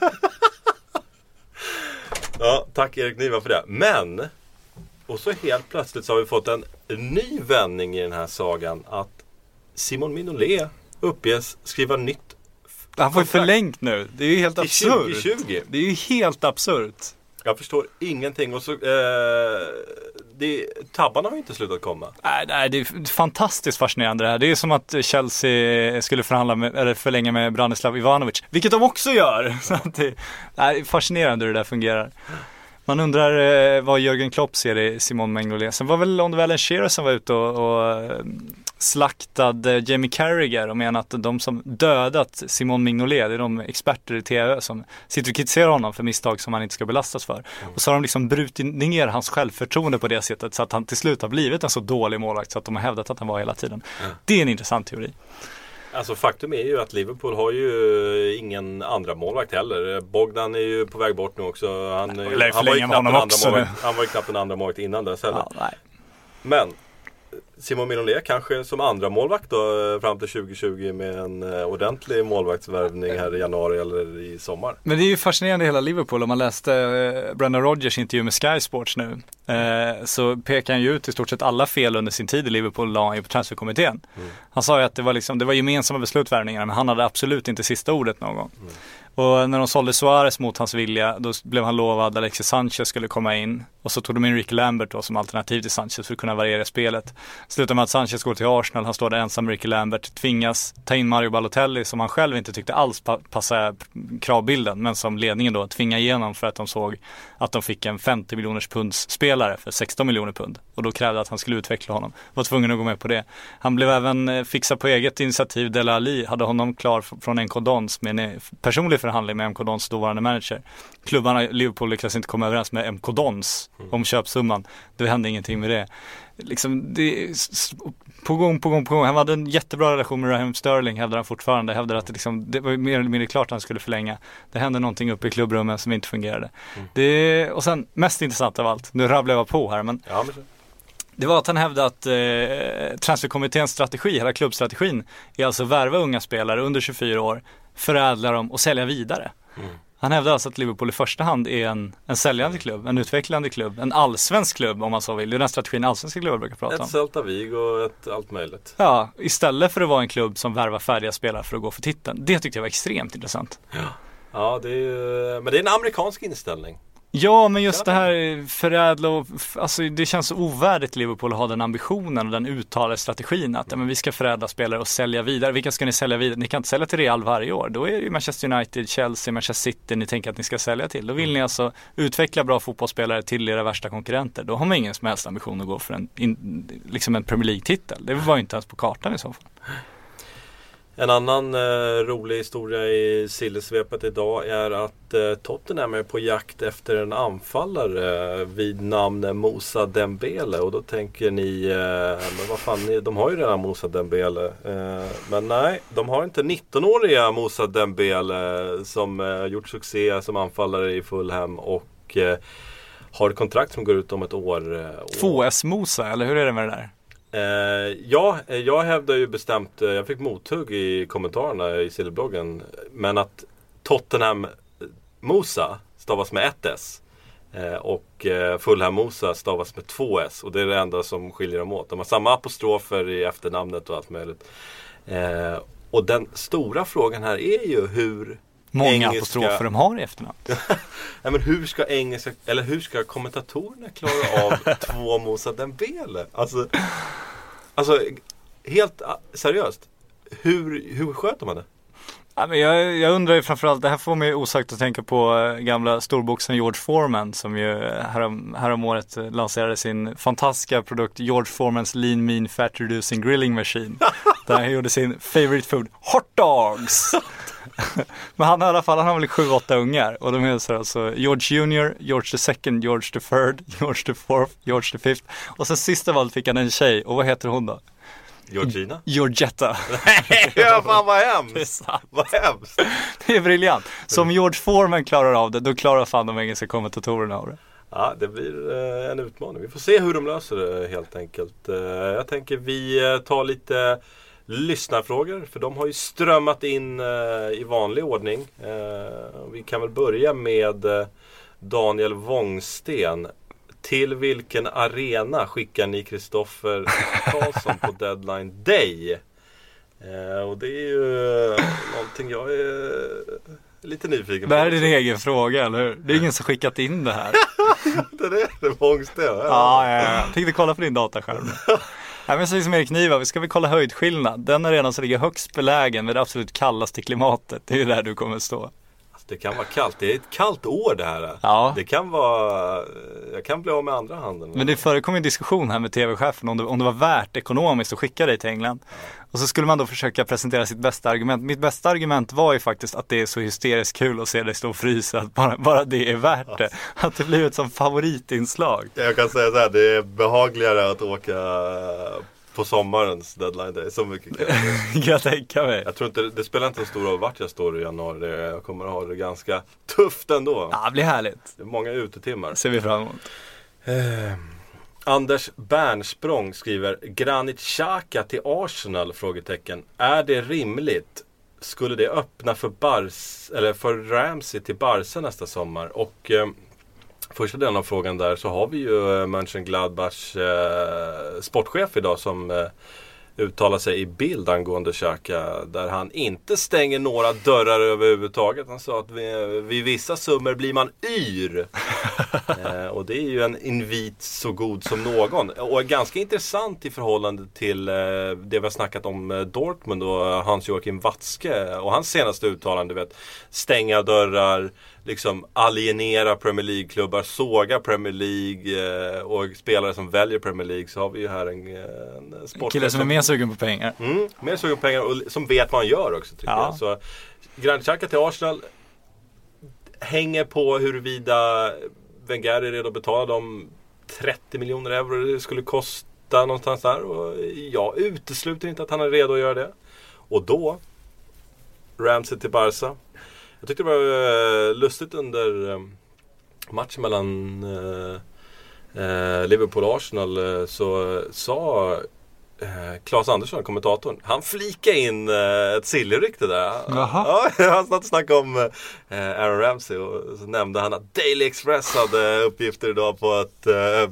Ja, tack Erik Niva för det. Men, och så helt plötsligt så har vi fått en ny vändning i den här sagan, att Simon Mignolet uppges skriva nytt. Han får ju förlängt nu. Det är ju helt absurt. 2020. Det är ju helt absurt. Jag förstår ingenting. Och så, tabbarna har ju inte slutat komma. Nej, det är fantastiskt fascinerande det här. Det är som att Chelsea skulle förlänga med Branislav Ivanovic, vilket de också gör. Så att det är fascinerande hur det där fungerar. Man undrar vad Jürgen Klopp ser i Simon Mignolet. Sen var väl Alan Shearer som var ute och slaktade Jamie Carragher och menar att de som dödat Simon Mignolet, det är de experter i TV som sitter och kritiserar honom för misstag som han inte ska belastas för. Och så har de liksom brutit ner hans självförtroende på det sättet så att han till slut har blivit en så dålig målvakt så att de har hävdat att han var hela tiden. Det är en intressant teori. Alltså faktum är ju att Liverpool har ju ingen andra målvakt heller. Bogdan är ju på väg bort nu också. Han var ju knappt en andra målvakt innan dess heller. Ja, nej. Men Simon Mignolet kanske som andra målvakt då fram till 2020 med en ordentlig målvaktsvärvning här i januari eller i sommar. Men det är ju fascinerande hela Liverpool. Om man läste Brendan Rodgers intervju med Sky Sports nu så pekar han ju ut i stort sett alla fel under sin tid i Liverpool la han ju på transferkommittén. Han sa ju att det var gemensamma beslutvärvningar, men han hade absolut inte sista ordet någon gång. Och när de sålde Suarez mot hans vilja, då blev han lovad att Alexis Sanchez skulle komma in. Och så tog de in Ricky Lambert då, som alternativ till Sanchez för att kunna variera spelet. Slutar med att Sanchez går till Arsenal, han står där ensam med Ricky Lambert. Tvingas ta in Mario Balotelli som han själv inte tyckte alls passade kravbilden. Men som ledningen då tvingar igenom för att de såg att de fick en 50 miljoners punds spelare för 16 miljoner pund. Och då krävde att han skulle utveckla honom. Var tvungen att gå med på det. Han blev även fixad på eget initiativ. Dele Alli hade honom klar från MK Dons med en personlig förhandling med MK Dons dåvarande manager. Klubbarna Liverpool lyckades inte komma överens med MK Dons om köpsumman. Det hände ingenting med det. Liksom, på gång. Han hade en jättebra relation med Raheem Sterling, hävdar han fortfarande. Hävdar att det var mer eller mindre klart att han skulle förlänga. Det hände någonting uppe i klubbrummen som inte fungerade. Och sen, mest intressant av allt, nu rabblar jag på här, men det var att han hävdade att transferkommitténs strategi, hela klubbstrategin, är alltså värva unga spelare under 24 år, förädla dem och sälja vidare. Han hävdar alltså att Liverpool i första hand är en säljande klubb, en utvecklande klubb, en allsvensk klubb om man så vill. Det är den strategin allsvenska klubbar brukar prata om. Ett Celta Vigo och ett allt möjligt. Ja, istället för att vara en klubb som värvar färdiga spelare för att gå för titeln. Det tyckte jag var extremt intressant. Ja, men det är en amerikansk inställning. Ja, men just det här förädla och, alltså det känns så ovärdigt Liverpool att ha den ambitionen och den uttalade strategin att men vi ska förädla spelare och sälja vidare. Vilka ska ni sälja vidare? Ni kan inte sälja till Real varje år. Då är det ju Manchester United, Chelsea, Manchester City ni tänker att ni ska sälja till. Då vill ni alltså utveckla bra fotbollsspelare till era värsta konkurrenter. Då har man ingen som helst ambition att gå för liksom en Premier League-titel. Det var ju inte ens på kartan i så fall. En annan rolig historia i sillesvepet idag är att Tottenham är på jakt efter en anfallare vid namn Moussa Dembele. Och då tänker ni, men vad fan, de har ju redan Moussa Dembele. Men nej, de har inte 19-åriga Moussa Dembele som gjort succé som anfallare i Fulham och har ett kontrakt som går ut om ett år. 2S Moussa, eller hur är det med det där? Ja, jag hävdar ju bestämt, jag fick mothugg i kommentarerna i Silverbloggen, men att Tottenham Moussa stavas med 1S och Fulham Moussa stavas med 2S, och det är det enda som skiljer dem åt. De har samma apostrofer i efternamnet och allt möjligt. Och den stora frågan här är ju hur många apostrofer de har i efternamn. Ja, men hur ska kommentatorerna klara av 2 Moussa Dembele? Alltså helt seriöst. Hur sköter man det? Ja, men jag undrar ju framförallt, det här får mig osagt att tänka på gamla storboxen George Foreman som ju härom året lanserade sin fantastiska produkt George Foremans Lean Mean Fat Reducing Grilling Machine. Där han gjorde sin favorite food, hot dogs! Men han har väl 7-8 ungar och de heter alltså George Junior, George the Second, George the Third, George the Fourth, George the Fifth, och sen sista valet fick han en tjej, och vad heter hon då? Georgina? Georgetta. Ja, fan vad hemskt. Vad hemskt. Det är briljant. Som George Foreman klarar av det, då klarar fan de engelska kommentatorerna av det. Ja, det blir en utmaning. Vi får se hur de löser det helt enkelt. Jag tänker vi tar lite lyssnarfrågor, för de har ju strömmat in i vanlig ordning. Vi kan väl börja med Daniel Wångsten. Till vilken arena skickar ni Kristoffer Karlsson på deadline day? Och det är ju någonting jag är lite nyfiken på. Det här är din egen fråga, eller hur? Det är ingen som skickat in det här. Det är det Wångsten. Ja. Jag tänkte kolla på din dataskärm. Nej, men så som Erik Niva, vi ska väl kolla höjdskillnad. Den arenan som ligger högst belägen med det absolut kallaste klimatet. Det är ju där du kommer stå. Det kan vara kallt. Det är ett kallt år det här. Ja. Det kan vara... Jag kan bli av med andra handen. Men det förekom en diskussion här med tv-chefen om det var värt ekonomiskt att skicka dig till England. Och så skulle man då försöka presentera sitt bästa argument. Mitt bästa argument var ju faktiskt att det är så hysteriskt kul att se dig stå och frysa. Att bara det är värt det. Att det blir ett som favoritinslag. Jag kan säga så här, det är behagligare att åka på sommarens deadline day. Så mycket kan jag tänka mig. Jag tror inte, det spelar inte så stor roll vart jag står i januari. Jag kommer att ha det ganska tufft ändå. Ja, det blir härligt. Det är många utetimmar. Ser vi fram emot. Anders Bernsprång skriver Granit Xhaka till Arsenal? Frågetecken. Är det rimligt? Skulle det öppna för Ramsey till Barca nästa sommar? Och första delen av frågan där så har vi ju Mönchengladbachs sportchef idag som uttalar sig i Bild angående Xhaka, där han inte stänger några dörrar överhuvudtaget. Han sa att vid vissa summor blir man yr. Och det är ju en invit så god som någon. Och ganska intressant i förhållande till det vi har snackat om Dortmund och Hans-Joachim Watzke och hans senaste uttalande, vet, stänga dörrar, liksom alienera Premier League-klubbar, såga Premier League och spelare som väljer Premier League. Så har vi ju här en sport kille som är mer sugen på pengar. Mer sugen på pengar och som vet vad han gör också, tycker jag. Så Granit Xhaka till Arsenal hänger på huruvida Wenger är redo att betala de 30 miljoner euro det skulle kosta någonstans där. Och jag utesluter inte att han är redo att göra det. Och då Ramsey till Barca. Jag tyckte det var lustigt under matchen mellan Liverpool och Arsenal, så sa Claes Andersson, kommentatorn, han flikade in ett Silly-rykte där. Ja, han snackade om Aaron Ramsey och så nämnde han att Daily Express hade uppgifter idag på att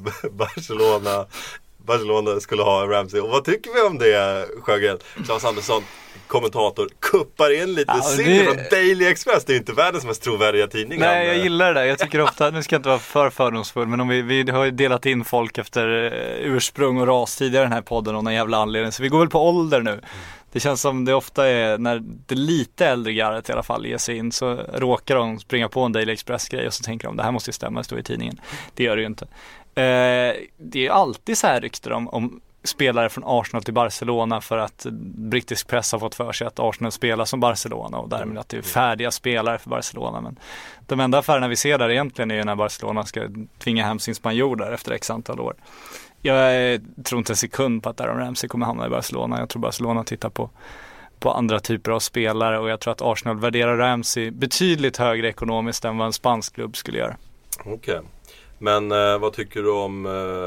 Barcelona skulle ha Ramsey. Och vad tycker vi om det, Sjögren? Claes Andersson, kommentator, kuppar in lite Silly från Daily Express. Det är inte världens mest trovärdiga tidning. Nej, jag gillar det. Jag tycker ofta, nu ska jag inte vara för fördomsfull, men om vi har ju delat in folk efter ursprung och ras tidigare i den här podden av någon jävla anledning. Så vi går väl på ålder nu. Det känns som det ofta är när det lite äldre garret i alla fall ger sig in, så råkar de springa på en Daily Express-grej och så tänker de, det här måste ju stämma, stå i tidningen. Det gör det ju inte. Det är alltid så här rykter om spelare från Arsenal till Barcelona, för att brittisk press har fått för sig att Arsenal spelar som Barcelona och därmed att det är färdiga spelare för Barcelona. Men de enda affärerna vi ser där egentligen är ju när Barcelona ska tvinga hem sin spanjor där efter x antal år. Jag tror inte en sekund på att Aaron Ramsey kommer hamna i Barcelona. Jag tror Barcelona tittar på andra typer av spelare, och jag tror att Arsenal värderar Ramsey betydligt högre ekonomiskt än vad en spansk klubb skulle göra. Okej. Men vad tycker du om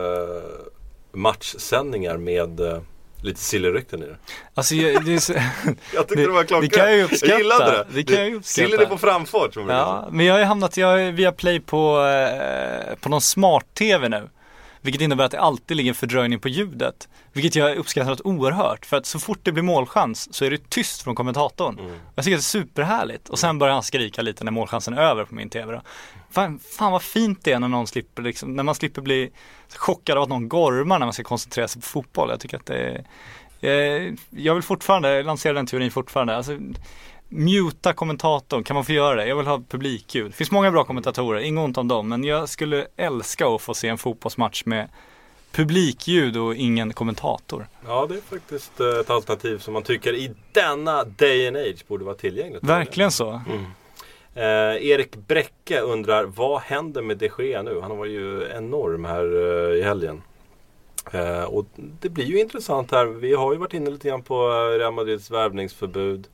matchsändningar med lite Silly-rykten i det? Alltså, jag tyckte det var klockan. Det kan jag ju uppskatta. Jag gillade det. Kan jag ju uppskatta. Silly är på framfart. Ja, men jag har ju hamnat via Play på någon smart-tv nu. Vilket innebär att det alltid ligger en fördröjning på ljudet. Vilket jag uppskattar oerhört. För att så fort det blir målchans så är det tyst från kommentatorn. Jag tycker det är superhärligt. Och sen börjar han skrika lite när målchansen är över på min tv då. Fan vad fint det är när någon slipper när man slipper bli chockad av att någon gormar när man ska koncentrera sig på fotboll. Jag tycker att det är... Jag vill fortfarande lansera den teorin fortfarande. Alltså, muta kommentatorn, kan man få göra det? Jag vill ha publikljud. Det finns många bra kommentatorer, inget ont om dem, men jag skulle älska att få se en fotbollsmatch med publikljud och ingen kommentator. Ja, det är faktiskt ett alternativ som man tycker i denna day and age borde vara tillgängligt. Verkligen så. Erik Bräcke undrar, vad händer med De Gea nu? Han var ju enorm här i helgen. Och det blir ju intressant här. Vi har ju varit inne lite grann på Real Madrids värvningsförbud.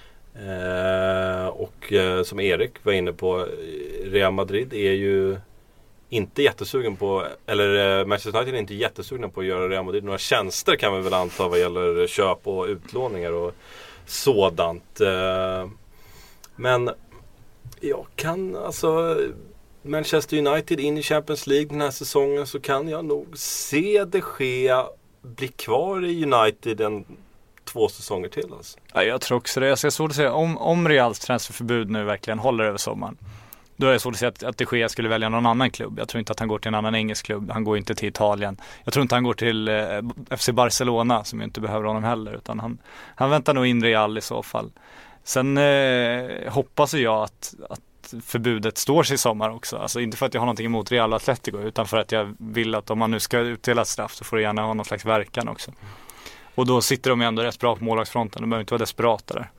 Och som Erik var inne på, Real Madrid är ju inte jättesugen på, eller Manchester United är inte jättesugna på att göra Real Madrid några tjänster, kan vi väl anta, vad gäller köp och utlåningar och sådant. Men jag kan alltså, Manchester United in i Champions League den här säsongen, så kan jag nog se De Gea bli kvar i United en 2 säsonger till alltså. Ja, jag tror också det. Jag ser svårt att säga om Reals transferförbud nu verkligen håller över sommaren. Då är det svårt att säga att De Gea skulle välja någon annan klubb. Jag tror inte att han går till en annan engelsk klubb. Han går inte till Italien. Jag tror inte han går till FC Barcelona, som ju inte behöver honom heller, utan han väntar nog in Real i så fall. Sen hoppas jag att förbudet står sig i sommar också. Alltså inte för att jag har någonting emot Real Atletico, utan för att jag vill att om man nu ska utdela straff så får det gärna ha någon slags verkan också. Och då sitter de ändå rätt bra på målvaktsfronten. De behöver inte vara desperata där.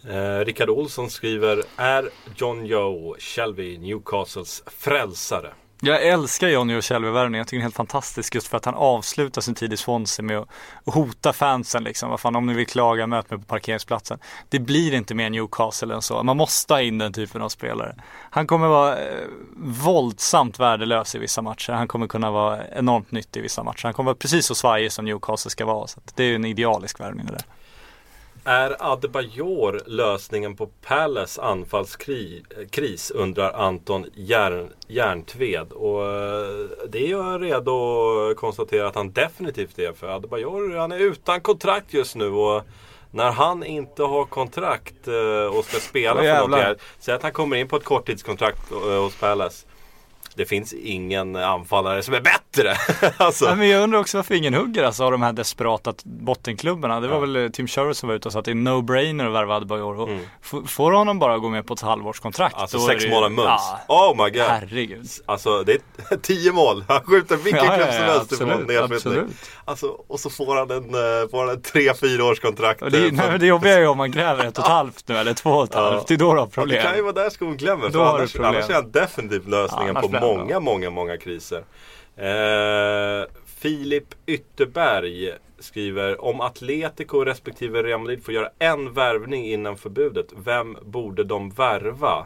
Rickard Olsson skriver, är John Joe Shelby Newcastles frälsare? Jag älskar Johnny O'Shelby-värvningen. Jag tycker det är helt fantastiskt just för att han avslutar sin tid i Swansea med att hota fansen liksom. Vad fan, om ni vill klaga, möt mig på parkeringsplatsen. Det blir inte mer Newcastle än så. Man måste ha in den typen av spelare. Han kommer vara våldsamt värdelös i vissa matcher. Han kommer kunna vara enormt nyttig i vissa matcher. Han kommer vara precis så svajig som Newcastle ska vara. Så det är ju en idealisk värvning det där. Är Adebayor lösningen på Palace anfallskris, undrar Anton Järntved. Och det är jag redo att konstatera att han definitivt är. För Adebayor, han är utan kontrakt just nu. Och när han inte har kontrakt och ska spela för något här, så att han kommer in på ett korttidskontrakt hos Palace. Det finns ingen anfallare som är bättre. Alltså. Ja, men jag undrar också varför ingen hugger av de här desperata bottenklubbarna. Det var väl Tim Sherwood som var ute och sa att det är no-brainer att värva Adebayor. Och får honom bara gå med på ett halvårskontrakt. Alltså 6 månader mums. Ja, oh my god. Herregud. Alltså det är 10 mål. Han skjuter vilken klubb som helst ifrån nedflyttning. Alltså, och så får han en 3-4 års kontrakt. Det jobbar ju om man gräver 1,5 nu eller 2,5. Ja. Det är då du har problem. Ja, det kan ju vara där skon glömmer. För annars är han definitivt lösningen på många kriser. Filip Ytterberg skriver: om Atletico respektive Real Madrid får göra en värvning innan förbudet, vem borde de värva?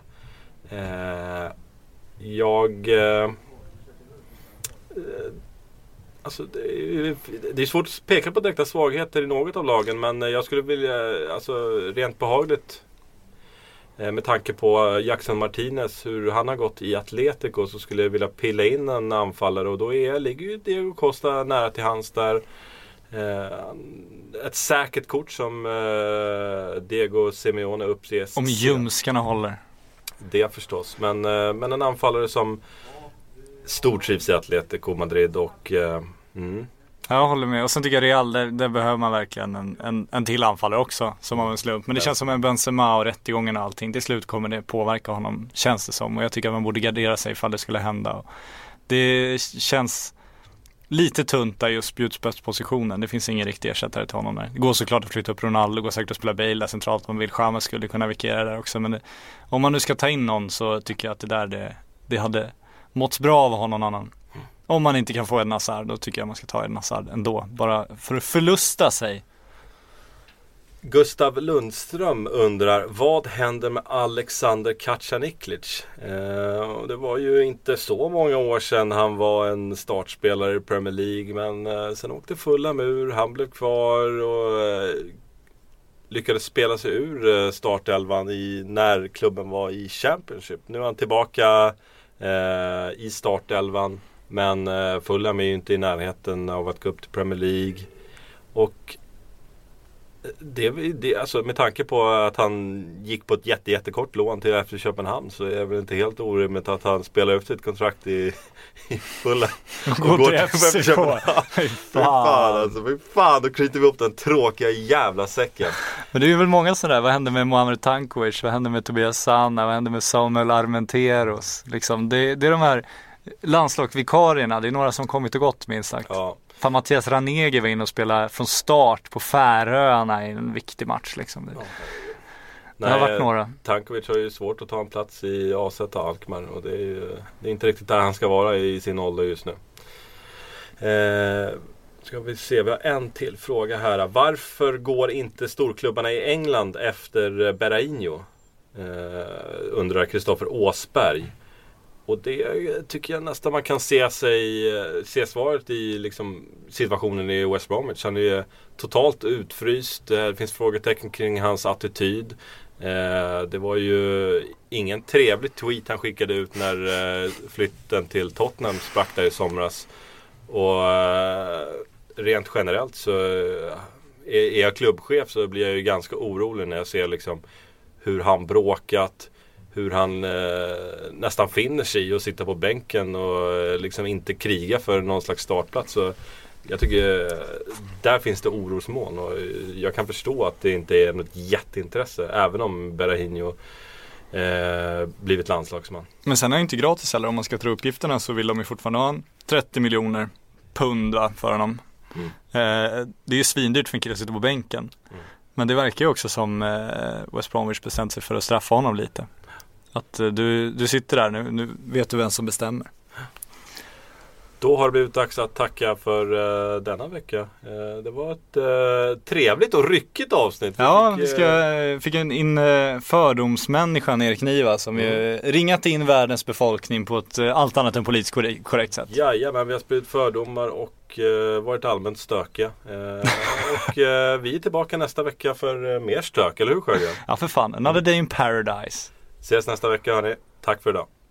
Alltså det är svårt att peka på direkta svagheter i något av lagen, men jag skulle vilja, alltså rent behagligt, med tanke på Jackson Martinez, hur han har gått i Atletico, så skulle jag vilja pilla in en anfallare, och då ligger ju Diego Costa nära till hands där. Ett säkert kort som Diego Simeone uppses. Om ljumskarna håller. Det förstås, men en anfallare som stortrivs i Atletico Madrid och Jag håller med. Och sen tycker jag Real, där behöver man verkligen en till anfallare också som av en slump. Men det känns som en Benzema och rättegången och allting. Till slut kommer det påverka honom, känns det som. Och jag tycker att man borde gardera sig ifall det skulle hända. Och det känns lite tunt där just spjutspetspositionen. Det finns ingen riktig ersättare till honom där. Det går såklart att flytta upp Ronaldo, det går säkert att spela Bale centralt om man vill. James skulle kunna vikera där också. Men om man nu ska ta in någon, så tycker jag att det hade mått bra av att ha någon annan. Om man inte kan få Eden Hazard, då tycker jag man ska ta Eden Hazard ändå. Bara för att förlusta sig. Gustav Lundström undrar: vad händer med Alexander Kacaniklic? Det var ju inte så många år sedan han var en startspelare i Premier League, men sen åkte Fulham ur, han blev kvar och lyckades spela sig ur startelvan när klubben var i Championship. Nu är han tillbaka i startelvan, men Fulham är ju inte i närheten av att gå upp till Premier League. Och det, alltså med tanke på att han gick på ett jättekort lån till efter Köpenhamn, så är det väl inte helt orimligt att han spelar ut sitt kontrakt i Fulham och går till Köpenhamn. Fan, då knyter vi upp den tråkiga jävla säcken. Men det är ju väl många sådär. Vad hände med Mohamed Tankovic? Vad hände med Tobias Sana? Vad hände med Samuel Armenteros? Liksom, det är de här landslagsvikarierna. Det är några som kommit och gått, minst sagt. Ja. Fan, Mattias Ranege var inne och spelade från start på Färöarna i en viktig match liksom. Det har varit några. Tankovic har ju svårt att ta en plats i AZ Alkmaar, och det är inte riktigt där han ska vara i sin ålder just nu. Ska vi se, vi har en till fråga här. Varför går inte storklubbarna i England efter Berahino? Undrar Kristoffer Åsberg. Och det tycker jag nästan man kan se svaret i liksom situationen i West Bromwich. Han är totalt utfryst. Det finns frågetecken kring hans attityd. Det var ju ingen trevlig tweet han skickade ut när flytten till Tottenham sprack där i somras. Och rent generellt så är jag klubbchef, så blir jag ju ganska orolig när jag ser liksom hur han bråkat, hur han nästan finner sig och sitta på bänken och liksom inte kriga för någon slags startplats. Så jag tycker där finns det orosmoln, och jag kan förstå att det inte är något jätteintresse, även om Berahino blivit landslagsman. Men sen är det inte gratis heller. Om man ska tro uppgifterna så vill de ju fortfarande ha 30 miljoner pund för honom. Det är ju svindyrt för en kille att sitta på bänken. Men det verkar ju också som West Bromwich bestämt sig för att straffa honom lite. Att du sitter där nu vet du vem som bestämmer. Då har det blivit dags att tacka för denna vecka. Det var ett trevligt och ryckigt avsnitt. Vi fick in fördomsmänniskan Erik Niva som ringat in världens befolkning på ett allt annat än politiskt korrekt sätt. Men vi har spridit fördomar och varit allmänt stökiga. Och vi är tillbaka nästa vecka för mer stök, eller hur Sjögren? Ja, för fan. Another day in paradise. Ses nästa vecka, hörni. Tack för idag.